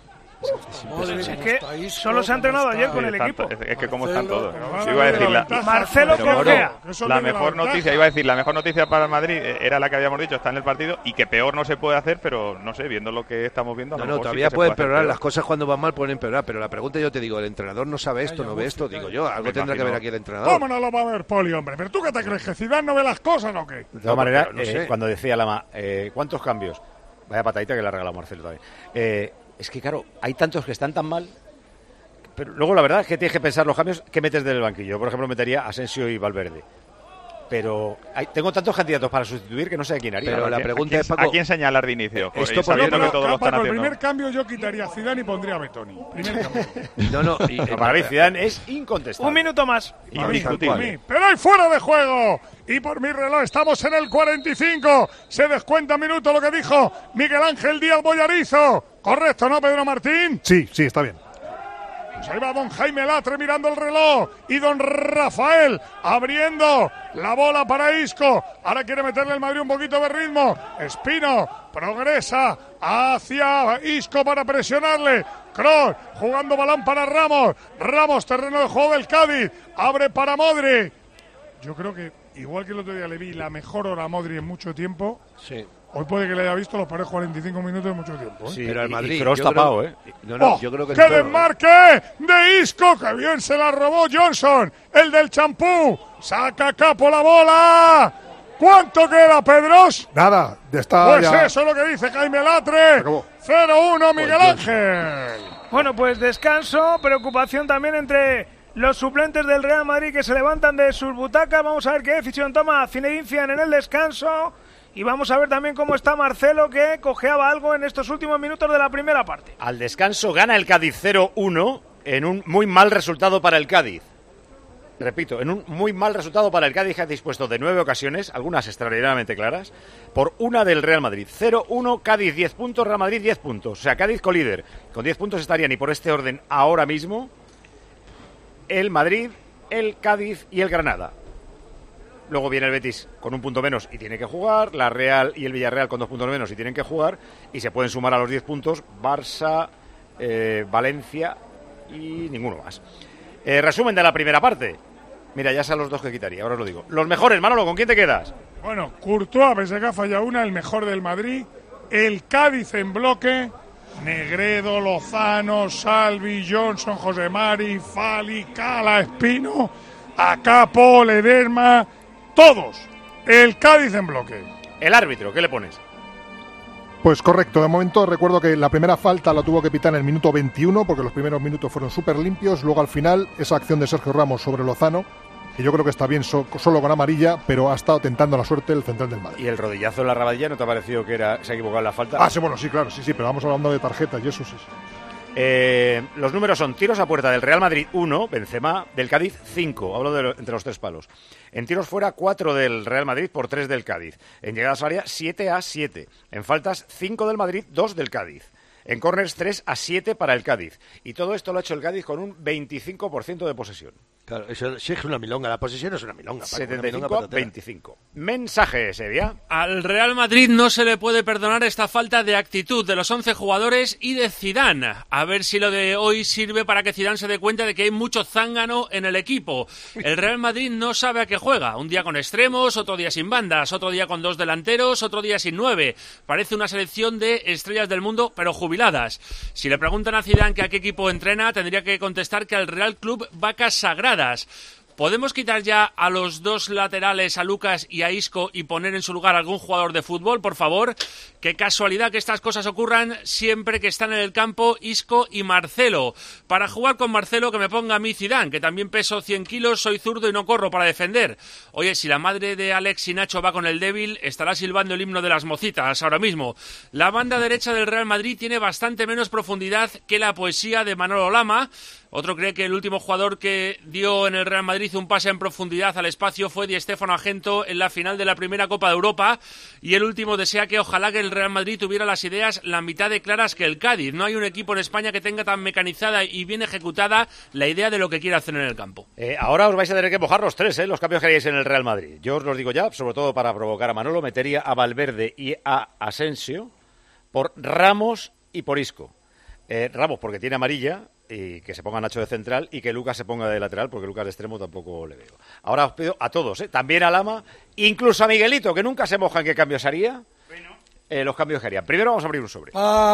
Es que solo se ha entrenado ayer con el equipo. Es que cómo están todos. Pero Yo iba a decir Marcelo pero, cojea. la mejor noticia, iba a decir, la mejor noticia para el Madrid era la que habíamos dicho, está en el partido y que peor no se puede hacer, pero no sé, viendo lo que estamos viendo, a lo No, mejor sí todavía que se pueden puede hacer empeorar, peor. las cosas cuando van mal pueden empeorar, pero la pregunta yo te digo, el entrenador no sabe esto, no ve esto, digo yo, algo Me tendrá que imagino. ver aquí el entrenador. ¿Cómo no lo va a ver Poli, hombre? ¿Pero tú qué te crees? ¿Que Zidane no ve las cosas o qué? De todas maneras, no sé. cuando decía Lama, ¿cuántos cambios? Vaya patadita que le ha regalado Marcelo también. Es que, claro, hay tantos que están tan mal. Pero luego la verdad es que tienes que pensar los cambios que metes del banquillo. Por ejemplo, metería a Asensio y Valverde. Pero tengo tantos candidatos para sustituir que no sé a quién haría. Pero la pregunta es, ¿A Paco, quién señalar de inicio? esto Sabiendo por- que todos lo están Paco, el haciendo. primer cambio yo quitaría a Zidane y pondría a Betoni. Primer cambio. no, no, No, para mí Zidane es incontestable. Un minuto más. Indiscutible. Pero hay fuera de juego. Y por mi reloj estamos en el 45. Se descuenta minuto lo que dijo Miguel Ángel Díaz Boyarizo. Correcto, ¿no, Pedro Martín? Sí, está bien. Pues ahí va don Jaime Latre mirando el reloj y don Rafael abriendo la bola para Isco. Ahora quiere meterle el Madrid un poquito de ritmo. Espino progresa hacia Isco para presionarle. Kroos jugando balón para Ramos. Ramos, terreno de juego del Cádiz. Abre para Modric. Yo creo que, igual que el otro día le vi la mejor hora a Modric en mucho tiempo, sí. hoy puede que le haya visto los pares 45 minutos en mucho tiempo. ¿eh? Sí, pero al y Madrid, Kroos yo tapado, creo- ¿eh? No, yo creo que ¡Qué el toro, desmarque de Isco! ¡Que bien se la robó Johnson! El del champú. Saca Capo la bola. ¿Cuánto queda, Pedros? Nada, está Pues ya. eso es lo que dice Jaime Latre. 0-1 Miguel Ángel. Bueno, pues descanso, preocupación también entre los suplentes del Real Madrid que se levantan de sus butacas. Vamos a ver qué decisión toma Zinedine Zidane en el descanso. Y vamos a ver también cómo está Marcelo, que cojeaba algo en estos últimos minutos de la primera parte. Al descanso gana el Cádiz 0-1 en un muy mal resultado para el Cádiz. Repito, en un muy mal resultado para el Cádiz, que ha dispuesto de 9 ocasiones, algunas extraordinariamente claras, por una del Real Madrid. 0-1, Cádiz 10 puntos, Real Madrid 10 puntos. O sea, Cádiz colíder. Con 10 puntos estarían, y por este orden ahora mismo, el Madrid, el Cádiz y el Granada. Luego viene el Betis con un punto menos y tiene que jugar. La Real y el Villarreal con 2 puntos menos y tienen que jugar. Y se pueden sumar a los 10 puntos Barça, Valencia y ninguno más. Resumen de la primera parte. Mira, ya son los dos que quitaría, ahora os lo digo. Los mejores, Manolo, ¿con quién te quedas? Bueno, Courtois, pese a que ha fallado una, el mejor del Madrid. El Cádiz en bloque. Negredo, Lozano, Salvi, Johnson, José Mari, Fali, Cala, Espino, Acapo, Ledesma, todos. El Cádiz en bloque. El árbitro, ¿qué le pones? Pues correcto, de momento recuerdo que la primera falta la tuvo que pitar en el minuto 21 porque los primeros minutos fueron súper limpios, luego al final esa acción de Sergio Ramos sobre Lozano, que yo creo que está bien solo con amarilla, pero ha estado tentando la suerte el central del Madrid. ¿Y el rodillazo en la rabadilla no te ha parecido que se ha equivocado en la falta? Ah, sí, bueno, sí, claro, sí, pero vamos hablando de tarjetas y eso sí. Los números son tiros a puerta del Real Madrid 1, Benzema, del Cádiz 5, hablo entre los tres palos. En tiros fuera 4 del Real Madrid por 3 del Cádiz. En llegadas al área 7-7. En faltas 5 del Madrid, 2 del Cádiz. En córners 3-7 para el Cádiz. Y todo esto lo ha hecho el Cádiz con un 25% de posesión. Claro, eso sí es una milonga, la posesión es una milonga. 75-25. Mensajes, Evia. Al Real Madrid no se le puede perdonar esta falta de actitud de los 11 jugadores y de Zidane. A ver si lo de hoy sirve para que Zidane se dé cuenta de que hay mucho zángano en el equipo. El Real Madrid no sabe a qué juega. Un día con extremos, otro día sin bandas, otro día con 2 delanteros, otro día sin 9. Parece una selección de estrellas del mundo, pero jubiladas. Si le preguntan a Zidane que a qué equipo entrena, tendría que contestar que al Real Club Vacas Sagradas. ¿Podemos quitar ya a los 2 laterales, a Lucas y a Isco, y poner en su lugar a algún jugador de fútbol, por favor? Qué casualidad que estas cosas ocurran siempre que están en el campo Isco y Marcelo. Para jugar con Marcelo, que me ponga a mí Zidane, que también peso 100 kilos, soy zurdo y no corro para defender. Oye, si la madre de Alex y Nacho va con el débil, estará silbando el himno de las mocitas ahora mismo. La banda derecha del Real Madrid tiene bastante menos profundidad que la poesía de Manolo Lama. Otro cree que el último jugador que dio en el Real Madrid un pase en profundidad al espacio fue Di Stéfano Agento en la final de la primera Copa de Europa, y el último desea que ojalá que el Real Madrid tuviera las ideas la mitad de claras que el Cádiz. No hay un equipo en España que tenga tan mecanizada y bien ejecutada la idea de lo que quiere hacer en el campo. Ahora os vais a tener que mojar los 3, los cambios que haríais en el Real Madrid. Yo os los digo ya, sobre todo para provocar a Manolo, metería a Valverde y a Asensio por Ramos y por Isco. Ramos porque tiene amarilla, y que se ponga Nacho de central, y que Lucas se ponga de lateral, porque Lucas de extremo tampoco le veo. Ahora os pido a todos, también a Lama, incluso a Miguelito, que nunca se moja en qué cambios haría, los cambios que harían. Primero vamos a abrir un sobre.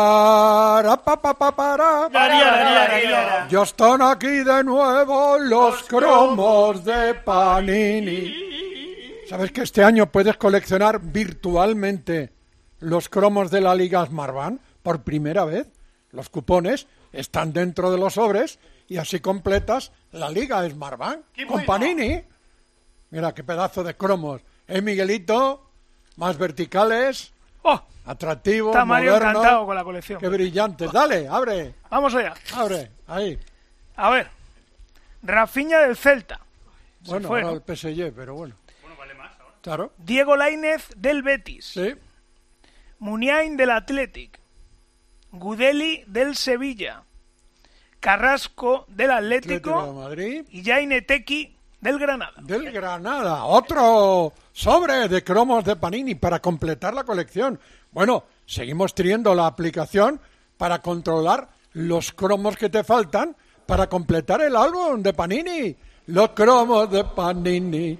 Ya están aquí de nuevo los cromos de Panini. ¿Sabes que este año puedes coleccionar virtualmente los cromos de la Liga Smartbank por primera vez? Los cupones están dentro de los sobres y así completas la Liga Smartbank con Panini. Mira qué pedazo de cromos. Miguelito? Más verticales, atractivos, está Mario modernos. Encantado con la colección. Qué brillantes. Dale, abre. Vamos allá. Abre, ahí. A ver. Rafinha del Celta. Bueno, fue, ahora ¿no? el PSG, pero bueno. Bueno, vale más ahora. Claro. Diego Lainez del Betis. Sí. Muniain del Athletic. Gudeli del Sevilla. Carrasco del Atlético de Madrid. Y Jaime Tequi del Granada. Del Granada. Otro sobre de cromos de Panini para completar la colección. Bueno, seguimos teniendo la aplicación para controlar los cromos que te faltan para completar el álbum de Panini. Los cromos de Panini.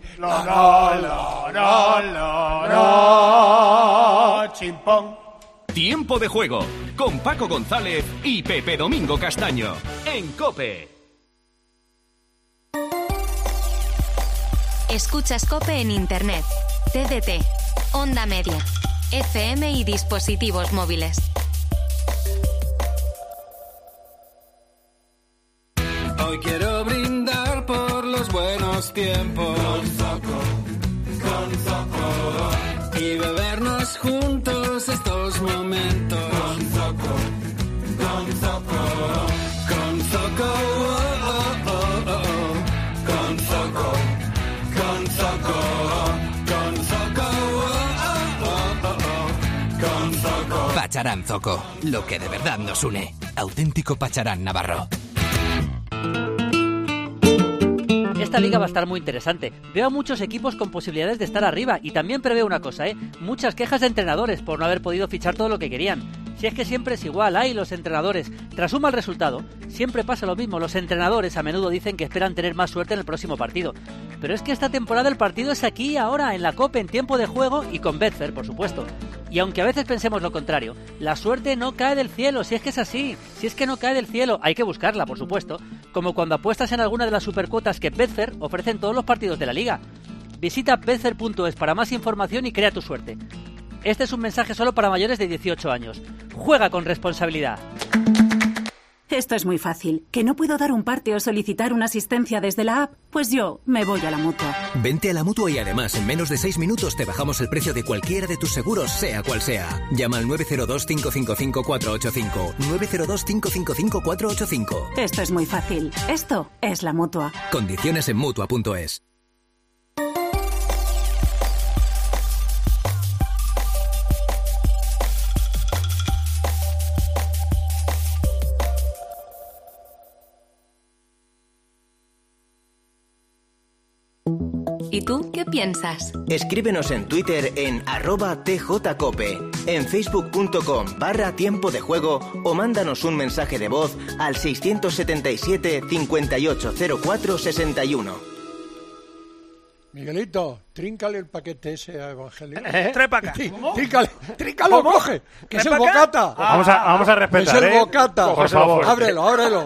Chimpón. Tiempo de juego con Paco González y Pepe Domingo Castaño en COPE. Escuchas COPE en Internet, TDT, Onda Media, FM y dispositivos móviles. Hoy quiero brindar por los buenos tiempos con Zoco y bebernos juntos estos momentos con Zoco, con Zoco, con Zoco, con Zoco, con Zoco, con Zoco. Pacharán Zoco, lo que de verdad nos une. Auténtico Pacharán Navarro. Esta liga va a estar muy interesante. Veo a muchos equipos con posibilidades de estar arriba y también preveo una cosa, muchas quejas de entrenadores por no haber podido fichar todo lo que querían. Si es que siempre es igual, los entrenadores. Tras un mal resultado, siempre pasa lo mismo. Los entrenadores a menudo dicen que esperan tener más suerte en el próximo partido. Pero es que esta temporada el partido es aquí y ahora, en la COPE, en tiempo de juego y con Betfair, por supuesto. Y aunque a veces pensemos lo contrario, la suerte no cae del cielo, si es que es así, si es que no cae del cielo, hay que buscarla, por supuesto, como cuando apuestas en alguna de las supercuotas que Betfair ofrece en todos los partidos de la liga. Visita betfair.es para más información y crea tu suerte. Este es un mensaje solo para mayores de 18 años. Juega con responsabilidad. Esto es muy fácil. ¿Que no puedo dar un parte o solicitar una asistencia desde la app? Pues yo me voy a la Mutua. Vente a la Mutua y además en menos de 6 minutos te bajamos el precio de cualquiera de tus seguros, sea cual sea. Llama al 902-555-485. 902-555-485. Esto es muy fácil. Esto es la Mutua. Condiciones en Mutua.es. ¿Y tú qué piensas? Escríbenos en Twitter en @tjcope, en facebook.com/tiempo de juego o mándanos un mensaje de voz al 677 5804 61. Miguelito, tríncale el paquete ese a Evangelio. Trae para acá. Tríncalo, coge, que es el bocata. Vamos a respetar, es el bocata. Por favor. Ábrelo.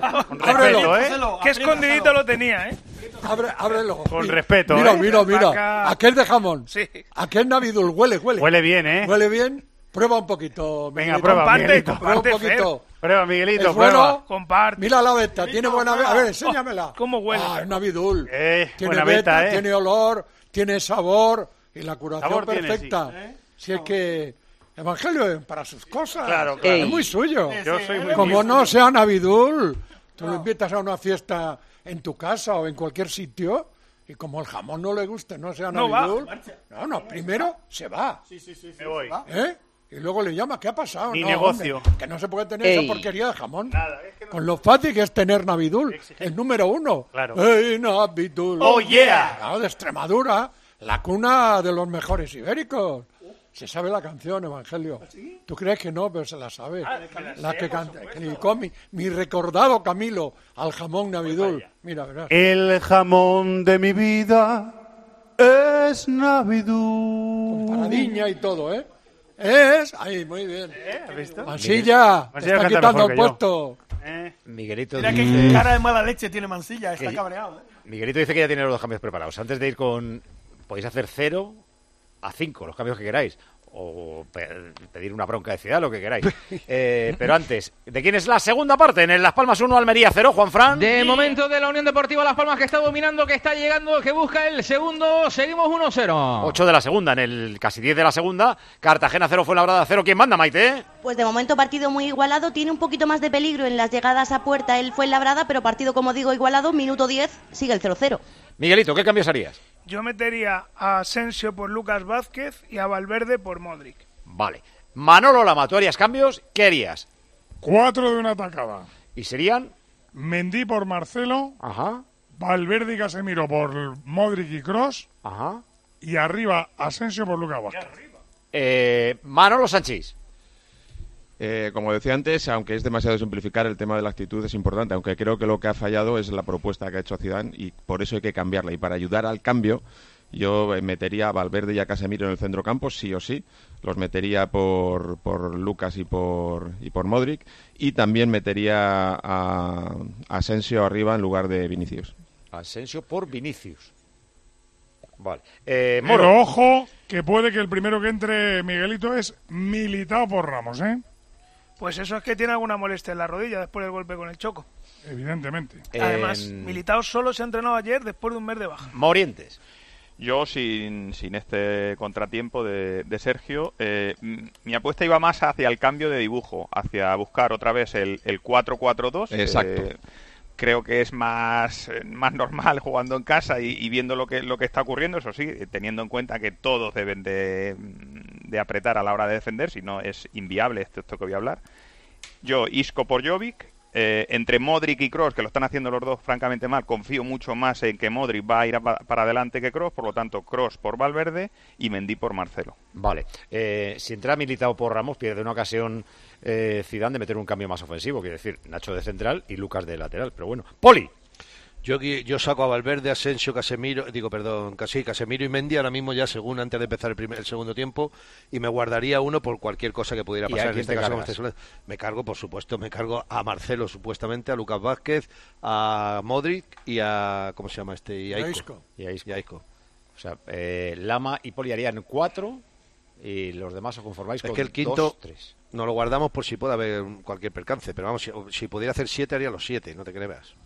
Qué escondidito lo tenía, ¿eh? Ábrelo. Con respeto, Mira. Aquel de jamón. Sí. Aquel Navidul, huele. Huele bien, ¿eh? Huele bien. Prueba un poquito, Venga, Miguelito. prueba un poquito. Prueba, Miguelito, ¿Es bueno? Comparte. Mira la veta, tiene buena veta. A ver, enséñamela. ¿Cómo huele? Es Navidul. Tiene Tiene veta, veta, tiene olor, tiene sabor y la curación Sabor tiene, perfecta. sí. Si es que Evangelio para sus cosas. Claro. Es muy suyo. Yo soy muy Como suyo. no sea Navidul, tú lo invitas a una fiesta en tu casa o en cualquier sitio y como el jamón no le guste, no sea No va. Navidul. No, primero se va. Sí. Me voy. ¿Eh? Y luego le llama, ¿qué ha pasado? Ni No, negocio. hombre, que no se puede tener esa porquería de jamón. Con lo fácil que es tener Navidul, el número 1. Claro. ¡Ey, Navidul! ¡Oh, yeah! Claro, de Extremadura, la cuna de los mejores ibéricos. Se sabe la canción, Evangelio. ¿Tú crees que no? Pero se la sabe. La que canta. Mi recordado Camilo al jamón Navidul. Mira, verás. El jamón de mi vida es Navidul. Paradiña y todo, ¿eh? Ahí, muy bien. ¿Has visto? Mansilla, te está canta quitando mejor el que yo. puesto. Miguelito Mira dice... qué cara de mala leche tiene Mansilla, está Que- cabreado. Miguelito dice que ya tiene los cambios preparados. Antes de ir con... Podéis hacer 0 a 5, los cambios que queráis. O pedir una bronca de ciudad, lo que queráis. Pero antes, ¿de quién es la segunda parte? En el Las Palmas 1, Almería 0, Juanfran. De momento de la Unión Deportiva Las Palmas, que está dominando, que está llegando, que busca el segundo. Seguimos 1-0. 8 de la segunda, en el casi 10 de la segunda. Cartagena 0, Fuenlabrada 0. ¿Quién manda, Maite? Pues de momento partido muy igualado, tiene un poquito más de peligro en las llegadas a puerta el Fuenlabrada, pero partido, como digo, igualado, minuto 10, sigue el 0-0. Miguelito, ¿qué cambios harías? Yo metería a Asensio por Lucas Vázquez y a Valverde por Modric. Vale. Manolo Lama, ¿tú harías cambios? ¿Qué harías? 4 de una atacada. ¿Y serían? Mendy por Marcelo. Ajá. Valverde y Casemiro por Modric y Kroos. Ajá. Y arriba Asensio por Lucas Vázquez. Manolo Sanchís. Como decía antes, aunque es demasiado simplificar, el tema de la actitud es importante, aunque creo que lo que ha fallado es la propuesta que ha hecho Zidane y por eso hay que cambiarla. Y para ayudar al cambio, yo metería a Valverde y a Casemiro en el centrocampo, sí o sí. Los metería por Lucas y por Modric. Y también metería a Asensio arriba en lugar de Vinicius. Asensio por Vinicius. Vale. Pero Moro. ojo, que puede que el primero que entre Miguelito es Militao por Ramos, ¿eh? Pues eso es que tiene alguna molestia en la rodilla después del golpe con el Choco. Evidentemente. Además, Militao solo se ha entrenado ayer después de un mes de baja. Morientes. Yo, sin este contratiempo de Sergio, mi apuesta iba más hacia el cambio de dibujo, hacia buscar otra vez el 4-4-2. Exacto. Creo que es más normal jugando en casa y viendo lo que está ocurriendo, eso sí, teniendo en cuenta que todos deben de apretar a la hora de defender, si no es inviable esto que voy a hablar. Yo, Isco por Jovic. Entre Modric y Kroos, que lo están haciendo los dos francamente mal, confío mucho más en que Modric va a ir para adelante que Kroos, por lo tanto Kroos por Valverde y Mendy por Marcelo. Vale. Si entra Militao por Ramos, pierde una ocasión Zidane de meter un cambio más ofensivo, quiere decir Nacho de central y Lucas de lateral. Pero bueno, Poli. Yo saco a Valverde, Asensio, Casemiro y Mendy ahora mismo ya según antes de empezar el segundo tiempo, y me guardaría uno por cualquier cosa que pudiera pasar. En este caso me cargo, por supuesto, a Marcelo supuestamente, a Lucas Vázquez, a Modric y a ¿cómo se llama este? Y a Isco. Y a Isco. O sea, Lama y Poli harían 4 y los demás os conformáis con que el quinto 2, 3. Nos lo guardamos por si puede haber cualquier percance, pero vamos, si pudiera hacer 7 haría los 7, no te creas.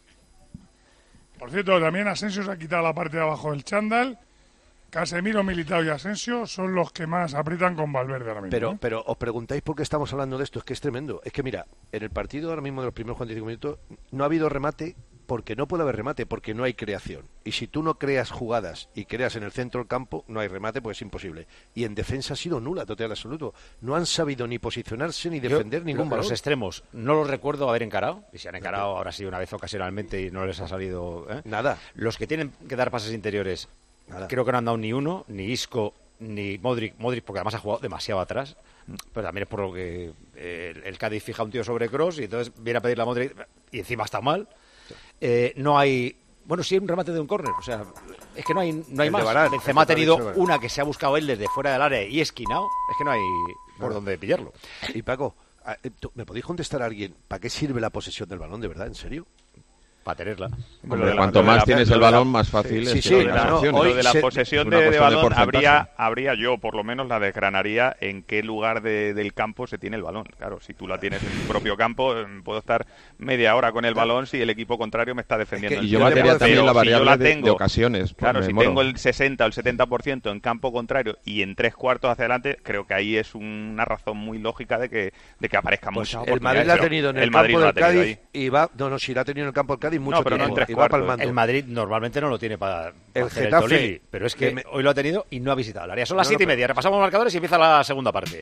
Por cierto, también Asensio se ha quitado la parte de abajo del chándal. Casemiro, Militao y Asensio son los que más aprietan con Valverde ahora mismo. Pero os preguntáis por qué estamos hablando de esto, es que es tremendo. Es que mira, en el partido ahora mismo de los primeros 45 minutos no ha habido remate porque no puede haber remate, porque no hay creación. Y si tú no creas jugadas y creas en el centro del campo, no hay remate, pues es imposible. Y en defensa ha sido nula, total absoluto. No han sabido ni posicionarse ni defender ningún balón. Los extremos no los recuerdo haber encarado, y si han encarado ahora sí una vez ocasionalmente y no les ha salido... Nada. Los que tienen que dar pases interiores, creo que no han dado ni uno, ni Isco, ni Modric, porque además ha jugado demasiado atrás, pero también es por lo que el Cádiz fija un tío sobre Kroos y entonces viene a pedirle a Modric y encima está mal. No hay... Bueno, sí hay un remate de un córner, o sea, es que no hay más. Varane, Benzema ha tenido una que se ha buscado él desde fuera del área y esquinado, es que no hay por dónde pillarlo. Y Paco, ¿me podéis contestar a alguien para qué sirve la posesión del balón, de verdad, en serio? Para tenerla. Hombre, cuanto más tienes el balón, más fácil es. Lo de la posesión de balón habría yo, por lo menos la desgranaría en qué lugar del campo se tiene el balón. Claro, si tú la tienes en tu propio campo, puedo estar media hora con el balón si el equipo contrario me está defendiendo. Y yo batería también la variable de ocasiones. Claro, si tengo el 60 o el 70% en campo contrario y en 3/4 hacia adelante, creo que ahí es una razón muy lógica de que aparezca mucho. El Madrid la ha tenido en el campo del Cádiz y va... No, si la ha tenido en el campo del Cádiz mucho tiempo. No, y va palmando. El Madrid normalmente no lo tiene para hacer el Tolili, pero es que hoy lo ha tenido y no ha visitado el área. Son las 7:30, repasamos marcadores y empieza la segunda parte.